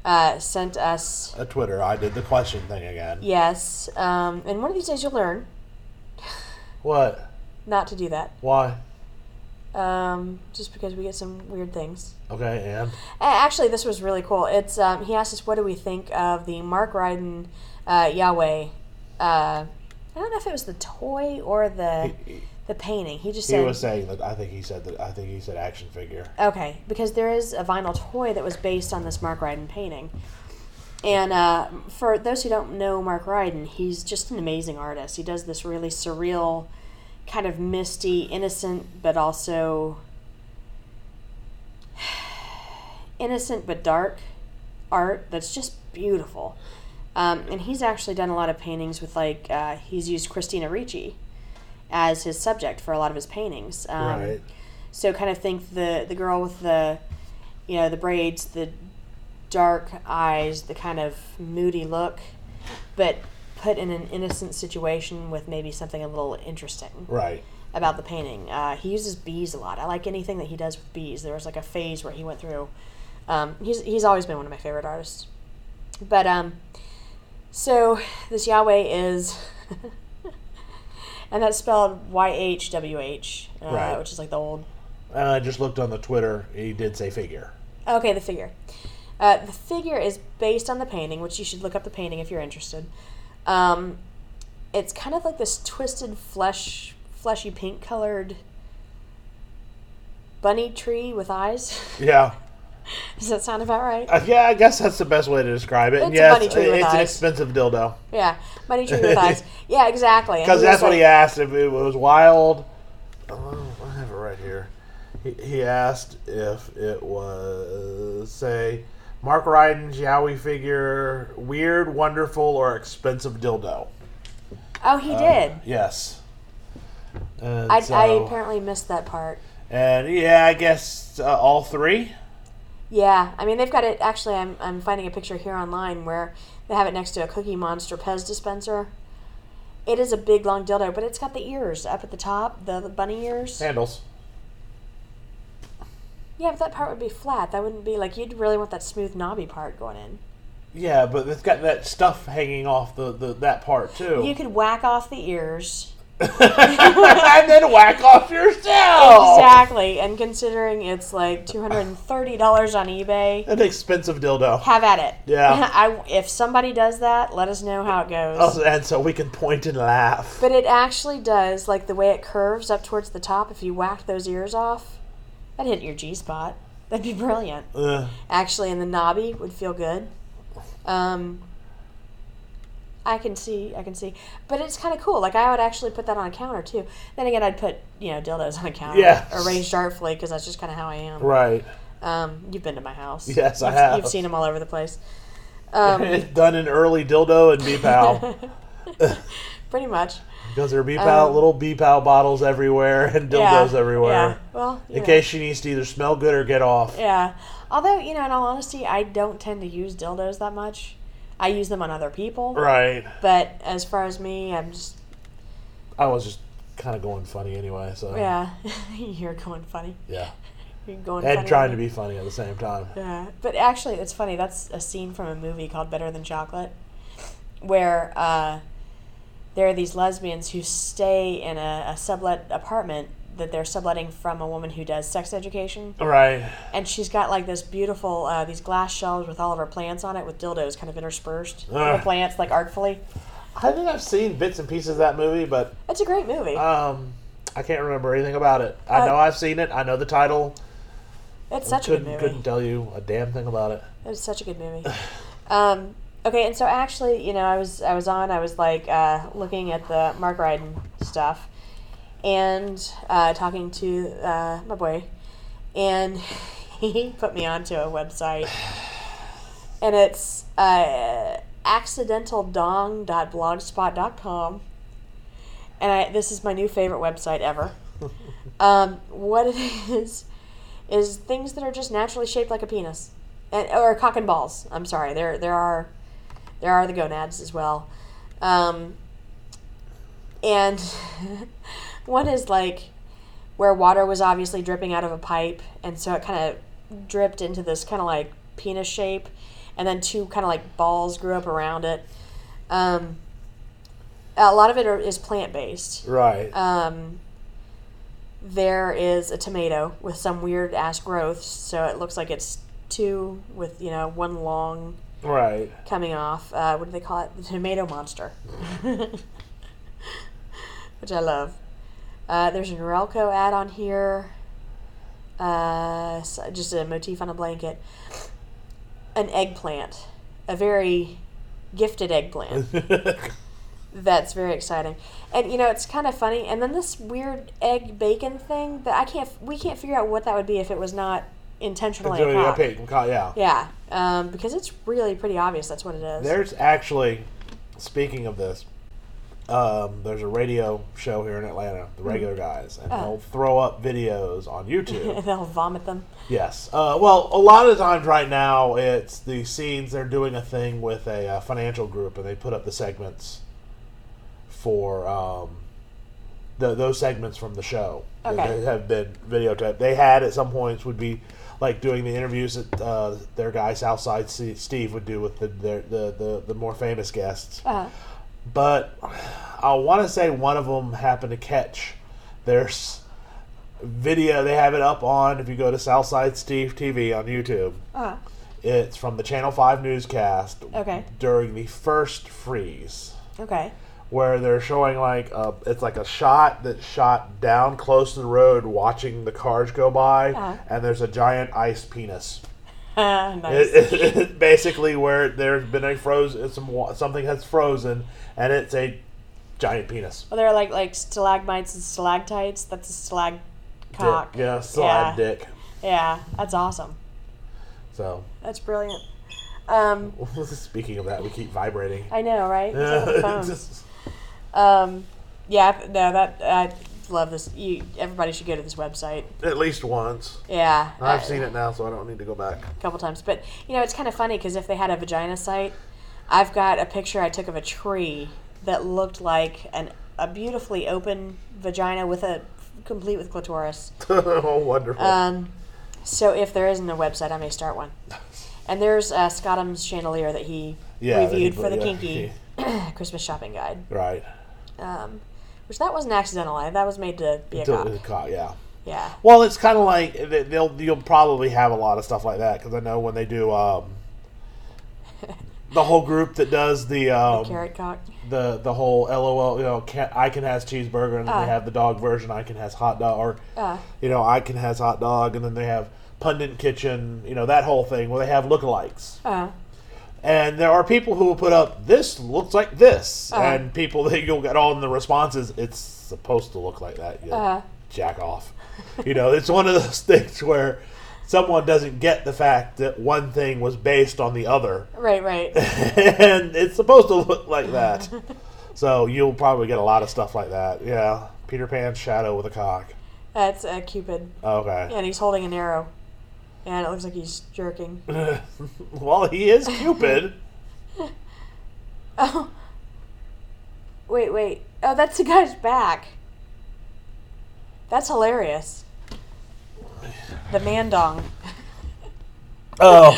sent us a Twitter. I did the question thing again. Yes, and one of these days you'll learn What? not to do that. Why? Just because we get some weird things. Okay, and? Actually, this was really cool. It's he asked us, what do we think of the Mark Ryden Yahweh? I don't know if it was the toy or the painting. He just said he was saying that. I think he said action figure. Okay, because there is a vinyl toy that was based on this Mark Ryden painting. And for those who don't know Mark Ryden, he's just an amazing artist. He does this really surreal, kind of misty, innocent, but also innocent but dark art that's just beautiful. And he's actually done a lot of paintings with, like, he's used Christina Ricci as his subject for a lot of his paintings. Right. So kind of think the girl with the, the braids, the dark eyes, the kind of moody look, but put in an innocent situation with maybe something a little interesting. Right. About the painting. He uses bees a lot. I like anything that he does with bees. There was like a phase where he went through. He's always been one of my favorite artists. But so this Yahweh is, and that's spelled YHWH, right. which is like the old. And I just looked on the Twitter. He did say figure. Okay, the figure. The figure is based on the painting, which you should look up the painting if you're interested. It's kind of like this twisted fleshy pink colored bunny tree with eyes. Yeah. Does that sound about right? Yeah, I guess that's the best way to describe it. It's a bunny tree with it's eyes. An expensive dildo. Yeah, bunny tree with eyes. Yeah, exactly. Because that's what he asked, if it was wild. Oh, I have it right here. He asked if it was, say, Mark Ryden's Yowie figure, weird, wonderful, or expensive dildo. Oh, he did? Yes. I apparently missed that part. And, yeah, I guess all three? Yeah, I mean, they've got it. Actually, I'm finding a picture here online where they have it next to a Cookie Monster Pez dispenser. It is a big, long dildo, but it's got the ears up at the top, the bunny ears. Handles. Yeah, but that part would be flat. That wouldn't be like, you'd really want that smooth knobby part going in. Yeah, but it's got that stuff hanging off that part too. You could whack off the ears. And then whack off yourself. Exactly. And considering it's like $230 on eBay. An expensive dildo. Have at it. Yeah. If somebody does that, let us know how it goes. Oh, and so we can point and laugh. But it actually does, like the way it curves up towards the top, if you whacked those ears off, that'd hit your G-spot. That'd be brilliant. Actually, and the knobby would feel good. I can see. But it's kind of cool. Like, I would actually put that on a counter, too. Then again, I'd put, dildos on a counter. Yeah. Arranged artfully, because that's just kind of how I am. Right. You've been to my house. Yes, I have. You've seen them all over the place. It's done in early dildo and B-Pal. Pretty much. Because there are little B-Pal bottles everywhere and dildos everywhere. Yeah. Well, in case she needs to either smell good or get off. Yeah. Although, in all honesty, I don't tend to use dildos that much. I use them on other people. Right. But as far as me, I was just kind of going funny anyway, so. Yeah. You're going funny. Yeah. You're going and funny. Trying to be funny at the same time. Yeah. But actually, it's funny. That's a scene from a movie called Better Than Chocolate, where there are these lesbians who stay in a sublet apartment that they're subletting from a woman who does sex education. Right. And she's got like this beautiful, these glass shelves with all of her plants on it with dildos kind of interspersed. The plants, like, artfully. I think I've seen bits and pieces of that movie, but... It's a great movie. I can't remember anything about it. I know I've seen it. I know the title. It's such a good movie. Couldn't tell you a damn thing about it. It's such a good movie. Okay, and so actually, I was like looking at the Mark Ryden stuff and talking to my boy, and he put me onto a website, and it's accidentaldong.blogspot.com, and this is my new favorite website ever. What it is things that are just naturally shaped like a penis, or cock and balls. I'm sorry, there are the gonads as well, and one is like where water was obviously dripping out of a pipe, and so it kind of dripped into this kind of like penis shape, and then 2 kind of like balls grew up around it. A lot of it is plant-based. Right. There is a tomato with some weird-ass growth, so it looks like it's 2 with, 1 long right coming off. What do they call it? The tomato monster. Which I love. There's a Norelco ad on here. Just a motif on a blanket. An eggplant. A very gifted eggplant. That's very exciting. And, it's kind of funny. And then this weird egg bacon thing that we can't figure out what that would be if it was not intentionally a cock. Yeah. Yeah. Because it's really pretty obvious that's what it is. There's actually, speaking of this, there's a radio show here in Atlanta, The Regular Guys, and they'll throw up videos on YouTube. They'll vomit them. Yes. Well, a lot of the times right now, it's the scenes, they're doing a thing with a financial group, and they put up the segments for those segments from the show. Okay. They have been videotaped. They had, at some points, would be like doing the interviews that their guy Southside Steve would do with the more famous guests. Uh-huh. But I want to say one of them happened to catch there's video. They have it up on, if you go to Southside Steve TV on YouTube. Uh-huh. It's from the Channel 5 newscast. Okay. During the first freeze. Okay. Where they're showing it's like a shot that's shot down close to the road watching the cars go by, and there's a giant ice penis. Nice. It's basically where there's been a something has frozen, and it's a giant penis. Well, they're like stalagmites and stalactites. That's a stalag cock. Dick. Yeah, stalag dick. Yeah, that's awesome. So. That's brilliant. Speaking of that, we keep vibrating. I know, right? It's on the phone. I love this. Everybody should go to this website. At least once. Yeah. I've seen it now, so I don't need to go back. A couple times. But, it's kind of funny because if they had a vagina site, I've got a picture I took of a tree that looked like a beautifully open vagina complete with clitoris. Oh, wonderful. So if there isn't a website, I may start one. And there's Scottum's chandelier that he reviewed for the Kinky Christmas shopping guide. Right. Which that wasn't accidental. That was made to be a cock. Yeah. Yeah. Well, it's kind of like you'll probably have a lot of stuff like that because I know when they do the whole group that does the carrot cock. The whole LOL. Iken has cheeseburger, and then they have the dog version. Iken has hot dog, or Iken has hot dog, and then they have Pundit Kitchen. That whole thing where they have lookalikes. And there are people who will put up, this looks like this. And people that you'll get all in the responses, it's supposed to look like that. Jack off. It's one of those things where someone doesn't get the fact that one thing was based on the other. Right. And it's supposed to look like that. So you'll probably get a lot of stuff like that. Yeah. Peter Pan's shadow with a cock. That's Cupid. Okay. And he's holding an arrow. And it looks like he's jerking. Well, he is Cupid. Oh. Wait. Oh, that's the guy's back. That's hilarious. The man-dong. Oh.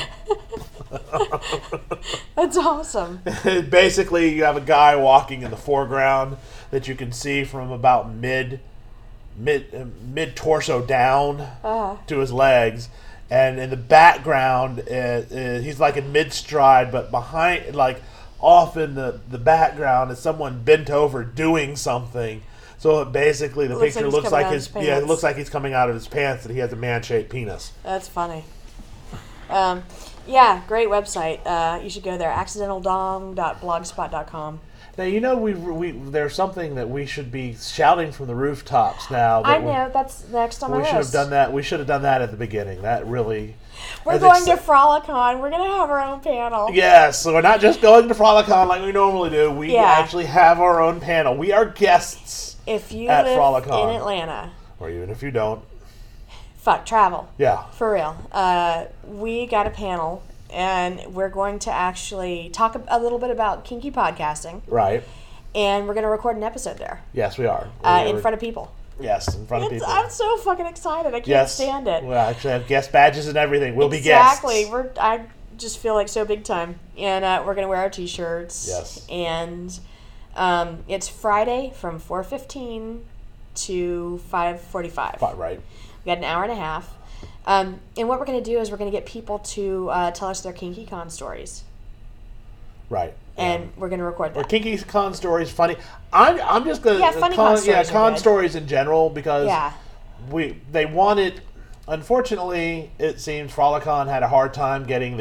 That's awesome. Basically, you have a guy walking in the foreground that you can see from about mid torso down to his legs. And in the background, he's like in mid-stride, but behind, off in the background is someone bent over doing something. So basically, the picture looks like it looks like he's coming out of his pants, and he has a man-shaped penis. That's funny. Yeah, great website. You should go there. accidentaldong.blogspot.com. Now, we there's something that we should be shouting from the rooftops now. I know, that's next on my list. We should have done that. We should have done that at the beginning. That really... We're going to Frolicon. We're going to have our own panel. Yes, so we're not just going to Frolicon like we normally do. We actually have our own panel. We are guests if you at live Frolicon. in Atlanta. Or even if you don't. Travel. Yeah. For real. We got a panel. And we're going to actually talk a little bit about kinky podcasting. Right. And we're going to record an episode there. Yes, we are. In front of people. Yes, in front of people. I'm so fucking excited. I can't stand it. We'll actually have guest badges and everything. We'll be guests. Exactly. just feel like so big time. And we're going to wear our t-shirts. Yes. And it's Friday from 4:15 to 5:45. Right. We got an hour and a half. And what we're going to do is we're going to get people to tell us their Kinky Con stories. Right. And we're going to record that. Or Kinky Con stories, funny. I'm just going to... Yeah, funny con stories. Yeah, con are good. stories in general, because Yeah. they wanted... Unfortunately, it seems Frolicon had a hard time getting the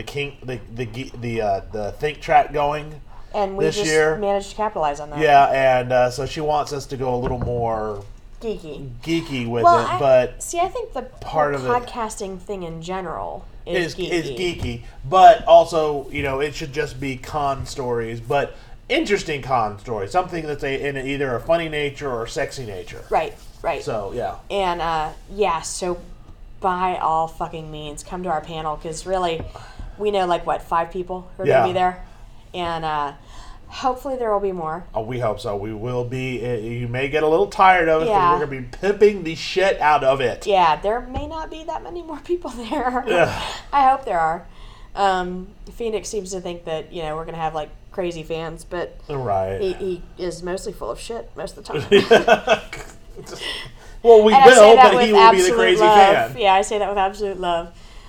Think Track going. And we this just year. managed to capitalize on that. Yeah, and so she wants us to go a little more geeky with well, it, but see, I think the part whole of it podcasting thing in general is geeky. But also, it should just be con stories, but interesting con stories, something that's in either a funny nature or a sexy nature. Right. So yeah, and so by all fucking means, come to our panel, because really, we know 5 people who are going to be there, and hopefully there will be more. Oh, we hope so. We will be. You may get a little tired of it, because we're going to be pimping the shit out of it. Yeah, there may not be that many more people there. Yeah. I hope there are. Phoenix seems to think that we're going to have crazy fans, but right. He is mostly full of shit most of the time. Well, we and will, but he will be the crazy fan. Yeah, I say that with absolute love.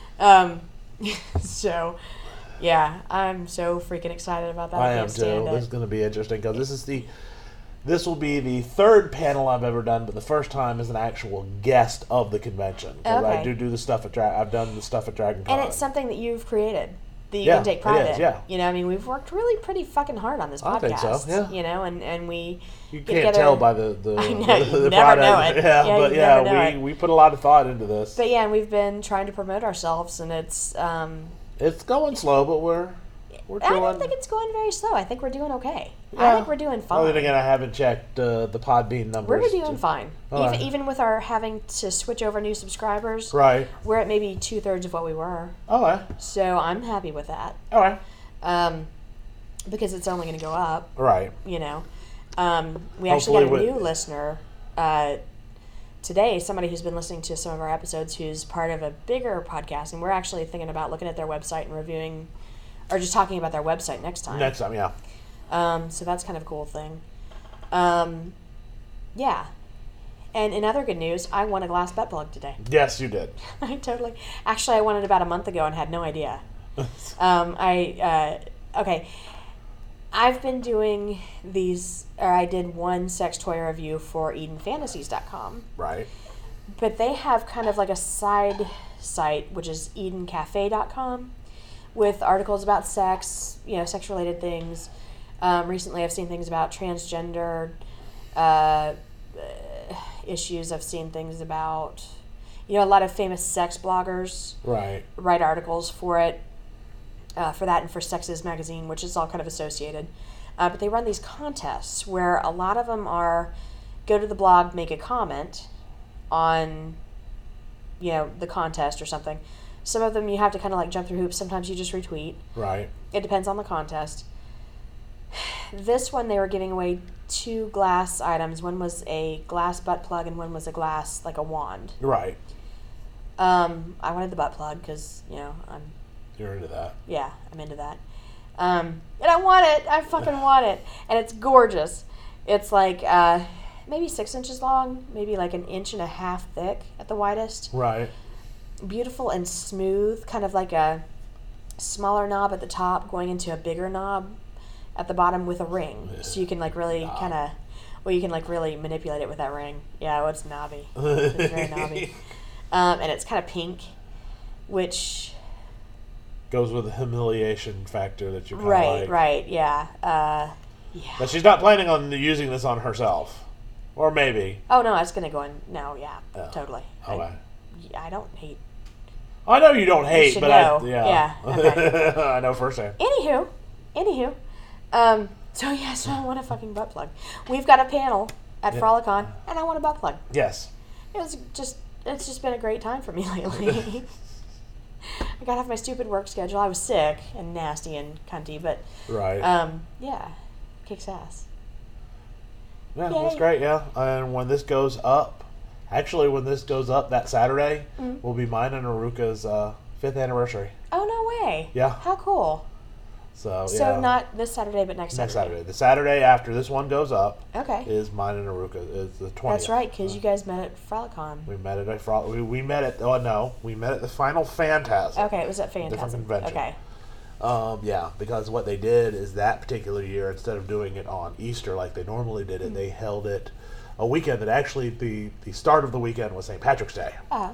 So, yeah, I'm so freaking excited about that. I am too. This is going to be interesting, because this will be the third panel I've ever done, but the first time as an actual guest of the convention. Because I do the stuff at I've done the stuff at Dragon Con. And it's something that you've created. That you can take pride in. Yeah. We've worked really pretty fucking hard on this podcast. I think so, yeah. And we You can't tell by the I know, the you never know product. it. Yeah, but we put a lot of thought into this. But yeah, and we've been trying to promote ourselves, and it's going slow, but we're doing... I don't think it's going very slow. I think we're doing okay. Yeah. I think we're doing fine. Well, then again, I haven't checked the Podbean numbers. We're doing fine. Right. Even with our having to switch over new subscribers. Right. We're at maybe 2/3 of what we were. All right. So I'm happy with that. All right. Because it's only going to go up. Right. We actually got a new listener today, somebody who's been listening to some of our episodes who's part of a bigger podcast, and we're actually thinking about looking at their website and reviewing, or just talking about their website next time. Yeah. So that's kind of a cool thing. Yeah. And in other good news, I won a glass butt plug today. Yes, you did. Actually, I won it about a month ago and had no idea. Okay. I've been doing I did one sex toy review for EdenFantasies.com. Right. But they have kind of a side site, which is EdenCafe.com, with articles about sex, sex-related things. Recently, I've seen things about transgender issues. I've seen things about, a lot of famous sex bloggers write articles for it, for that and for Sexes Magazine, which is all kind of associated. But they run these contests where a lot of them are go to the blog, make a comment on, the contest or something. Some of them you have to kind of jump through hoops. Sometimes you just retweet. Right. It depends on the contest. This one, they were giving away 2 glass items. One was a glass butt plug, and one was a glass, a wand. Right. I wanted the butt plug because, You're into that. Yeah, I'm into that. And I want it. I fucking want it. And it's gorgeous. It's maybe 6 inches long, maybe an 1.5 inches thick at the widest. Right. Beautiful and smooth, kind of like a smaller knob at the top going into a bigger knob at the bottom with a ring. So you can really you can really manipulate it with that ring. Yeah, it's knobby. It's very knobby. And it's kind of pink, which goes with the humiliation factor that you kind of like. Right, yeah. But she's not planning on using this on herself. Or maybe. Oh, no, it's going to go in now, yeah. Totally. Okay. I don't hate. I know you don't hate, but know. Yeah. Okay. I know firsthand. Anywho. So I want a fucking butt plug. We've got a panel at Frolicon, and I want a butt plug. Yes. It's just been a great time for me lately. I got off my stupid work schedule. I was sick and nasty and cunty, but yeah, kicks ass. Yeah, that's great. Yeah, and when this goes up, that Saturday will be mine and Aruka's 5th anniversary. Oh no way. Yeah. How cool. So not this Saturday, but next Saturday. Next Saturday. The Saturday after this one goes up. Okay. Is mine and Aruka. It's the 20th. That's right, because you guys met at Frolicon. We met at we met at the Final Phantasm. Okay, it was at Phantasm. Different convention. Okay. Yeah, because what they did is that particular year, instead of doing it on Easter like they normally did it, they held it a weekend that actually the start of the weekend was St. Patrick's Day.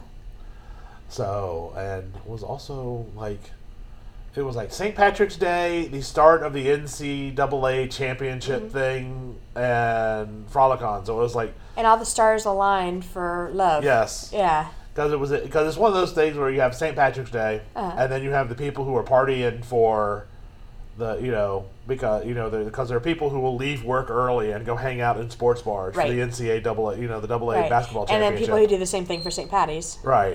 So, and it was also it was like St. Patrick's Day, the start of the NCAA championship thing, and Frolicon. So it was like, and all the stars aligned for love. Yes. Yeah. Because it's one of those things where you have St. Patrick's Day, and then you have the people who are partying for because there are people who will leave work early and go hang out in sports bars for the NCAA, the AA basketball championship. And then people who do the same thing for St. Patty's. Right.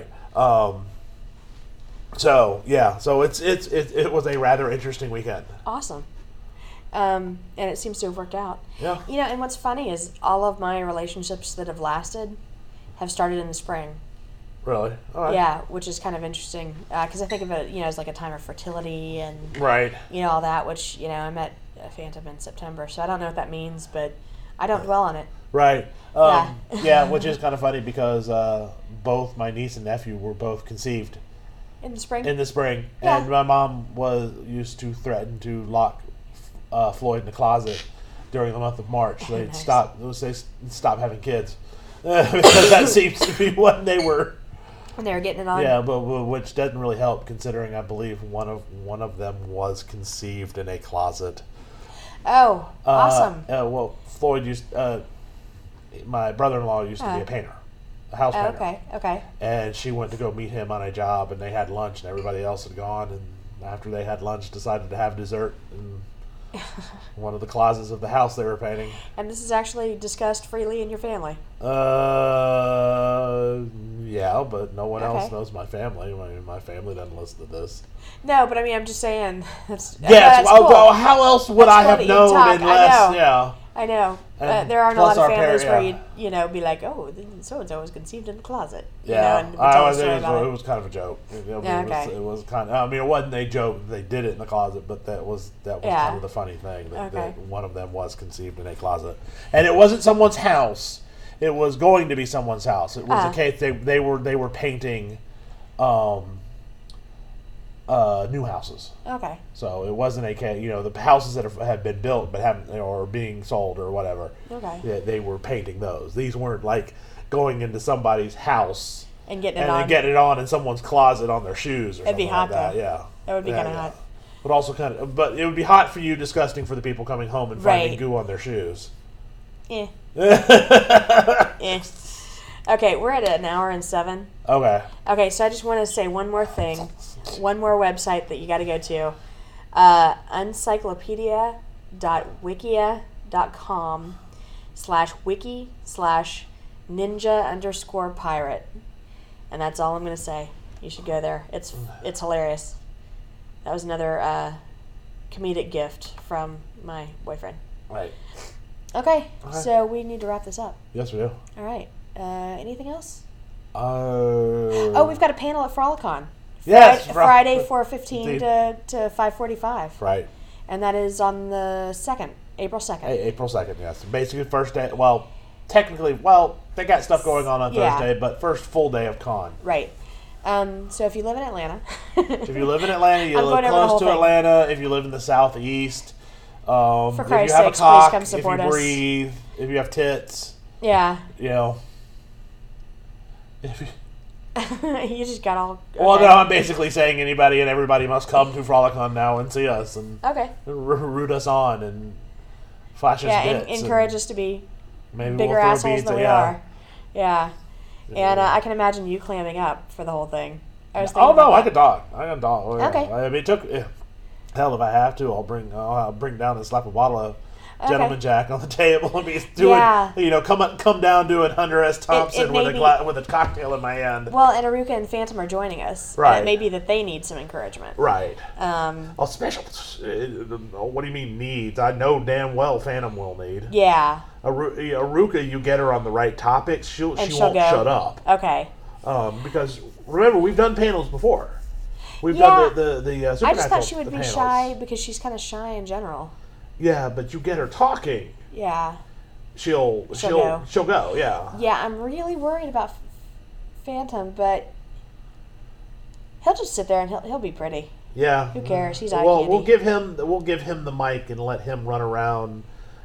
So it was a rather interesting weekend. Awesome. And it seems to have worked out. Yeah. And what's funny is all of my relationships that have lasted have started in the spring. Really? All right. Yeah, which is kind of interesting because I think of it, as like a time of fertility and right. All that. Which I met Phantom in September, so I don't know what that means, but I don't dwell on it. Right. Which is kind of funny because both my niece and nephew were both conceived in the spring. Yeah. And my mom used to threaten to lock Floyd in the closet during the month of March. So they'd stop having kids because that seems to be when they were getting it on. Yeah, but which doesn't really help considering I believe one of them was conceived in a closet. Oh, awesome. Floyd my brother-in-law used to be a painter, a house painter. Okay. And she went to go meet him on a job, and they had lunch, and everybody else had gone. And after they had lunch, decided to have dessert in one of the closets of the house they were painting. And this is actually discussed freely in your family. Yeah, but no one else knows my family. My family doesn't listen to this. No, but I'm just saying. Yes. Cool. How else would I have known unless? Yeah. I know. There aren't a lot of families where you'd be like, oh, so and so was conceived in the closet. Yeah, and tell a story about it was kind of a joke. It was kind of. I mean, it wasn't a joke. They did it in the closet, but that was kind of the funny thing that one of them was conceived in a closet, and it wasn't someone's house. It was going to be someone's house. It was a case they were painting new houses. Okay. So it wasn't a case, the houses that have been built but haven't or being sold or whatever. Okay. They were painting those. These weren't like going into somebody's house and getting it on. And getting it on in someone's closet on their shoes or It'd be hot like that. though. Yeah. That would be kind of hot. But also but it would be hot for you, disgusting for the people coming home and finding goo on their shoes. Yeah. Okay, we're at an hour and 7. Okay. Okay, so I just want to say one more thing. One more website that you got to go to. Uncyclopedia.wiki/ninja_pirate. And that's all I'm going to say. You should go there. It's hilarious. That was another comedic gift from my boyfriend. Right. Okay, so we need to wrap this up. Yes, we do. All right. Anything else? We've got a panel at Frolicon. Yes, Friday 4:15 to 5:45. Right. And that is on the 2nd, April 2nd. April 2nd, yes. Basically, first day. Well, technically, they got stuff going on Thursday, but first full day of con. Right. So if you live in Atlanta, you live close to Atlanta. If you live in the Southeast, for Christ's if you have sakes, a cock, please come support if you us. breathe, if you have tits, yeah. You just got all. Okay. Well, no, I'm basically saying anybody and everybody must come to Frolicon now and see us and root us on and flash us bits. Yeah, encourage us to be maybe bigger assholes than we are. Yeah. And I can imagine you clamming up for the whole thing. I can talk. Okay. I mean, it took. Hell, if I have to, I'll bring down and slap a bottle of Gentleman Jack on the table and be doing, come down doing Hunter S. Thompson with a cocktail in my hand. Well, and Aruka and Phantom are joining us. Right. And it may be that they need some encouragement. Right. Special. What do you mean needs? I know damn well Phantom will need. Yeah. Aruka, you get her on the right topics, she won't shut up. Okay. Because remember, we've done panels before. We've Yeah. done the Supernatural. I just thought she would be panels. shy because she's kind of shy in general. Yeah, but you get her talking, Yeah. she'll go. go. Yeah. Yeah, I'm really worried about Phantom, but he'll just sit there and he'll be pretty. Yeah. Who cares? He's eye Well, candy. we'll give him the mic and let him run around,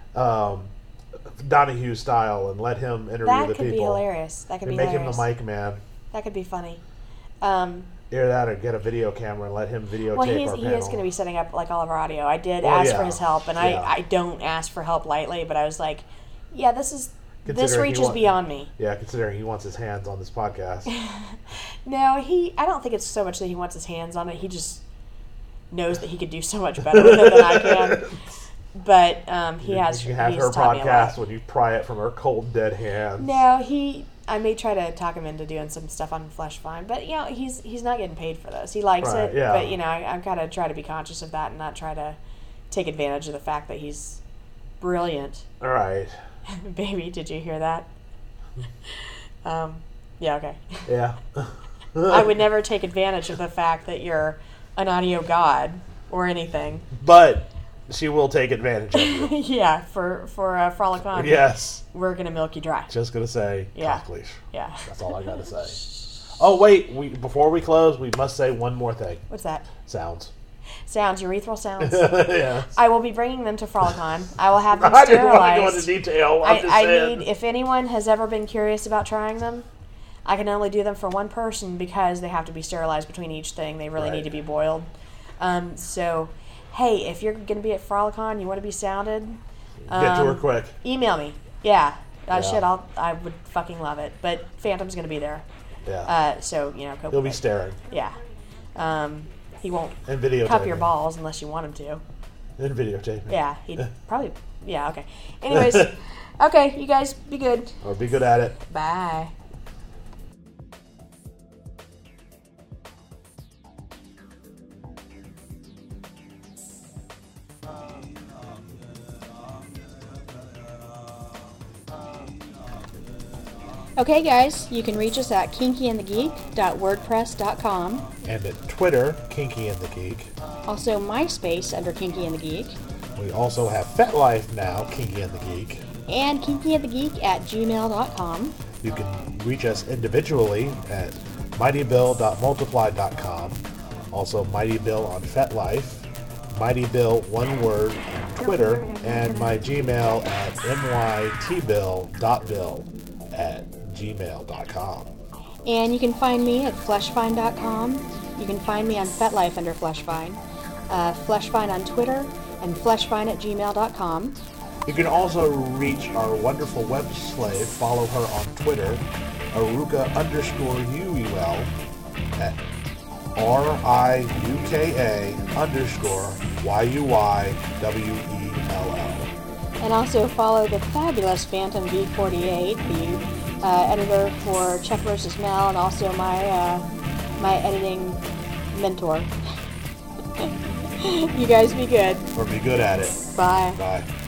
Donahue style, and let him interview That the could people. be hilarious. That could And be make hilarious. him the mic man. That could be funny. Either that or get a video camera and let him videotape Well, our he panel. is going to be setting up like all of our audio. I did Well, ask yeah. for his help, and Yeah. I don't ask for help lightly, but I was like, yeah, this Considering he reaches want- beyond me. Yeah, considering he wants his hands on this podcast. No, I don't think it's so much that he wants his hands on it. He just knows that he could do so much better with it than I can. But he has. You can have he's her taught me a lot. podcast when you pry it from her cold, dead hands. No, I may try to talk him into doing some stuff on Flesh Fine, but he's not getting paid for this. He likes Right, it, yeah. but I'm kind of try to be conscious of that and not try to take advantage of the fact that he's brilliant. All right. Baby, did you hear that? Yeah, okay. Yeah. I would never take advantage of the fact that you're an audio god or anything. But she will take advantage of you. Yeah, for Frolic On. Yes. We're gonna milk you dry. Just gonna say, Yeah. cockleash. Yeah. That's all I gotta say. Oh wait, before we close, we must say one more thing. What's that? Sounds. Sounds, urethral sounds. Yeah. I will be bringing them to Frolicon. I will have them I didn't want to go into sterilized. detail. I'm just I saying. need, if anyone has ever been curious about trying them, I can only do them for one person because they have to be sterilized between each thing. They really Right. need to be boiled. So, hey, if you're going to be at Frolicon, you want to be sounded, Get to her quick. email me. Yeah. Yeah. Shit, I would fucking love it. But Phantom's going to be there. Yeah. So, cope He'll with be it. staring Yeah. He won't and videotaping. cup your balls unless you want him to. And videotaping. Yeah, he'd probably. Yeah, okay. Anyways, okay, you guys be good. Or be good at it. Bye. Okay, guys, you can reach us at kinkyandthegeek.wordpress.com. And at Twitter, Kinky and the Geek. Also, MySpace under Kinky and the Geek. We also have FetLife now, Kinky and the Geek. And kinkyandthegeek@gmail.com. You can reach us individually at mightybill.multiply.com. Also, Mighty Bill on FetLife. Mighty Bill, one word, on Twitter. And my Gmail at mytbill.bill@gmail.com. And you can find me at fleshfine.com. You can find me on FetLife under Fleshfine. Fleshfine on Twitter, and fleshfine@gmail.com. You can also reach our wonderful web slave, follow her on Twitter, Aruka_UUL at RIUKA_YUYWELL. And also follow the fabulous Phantom V48, the editor for Chuck vs. Mel, and also my editing mentor. You guys be good. Or be good at it. Bye. Bye.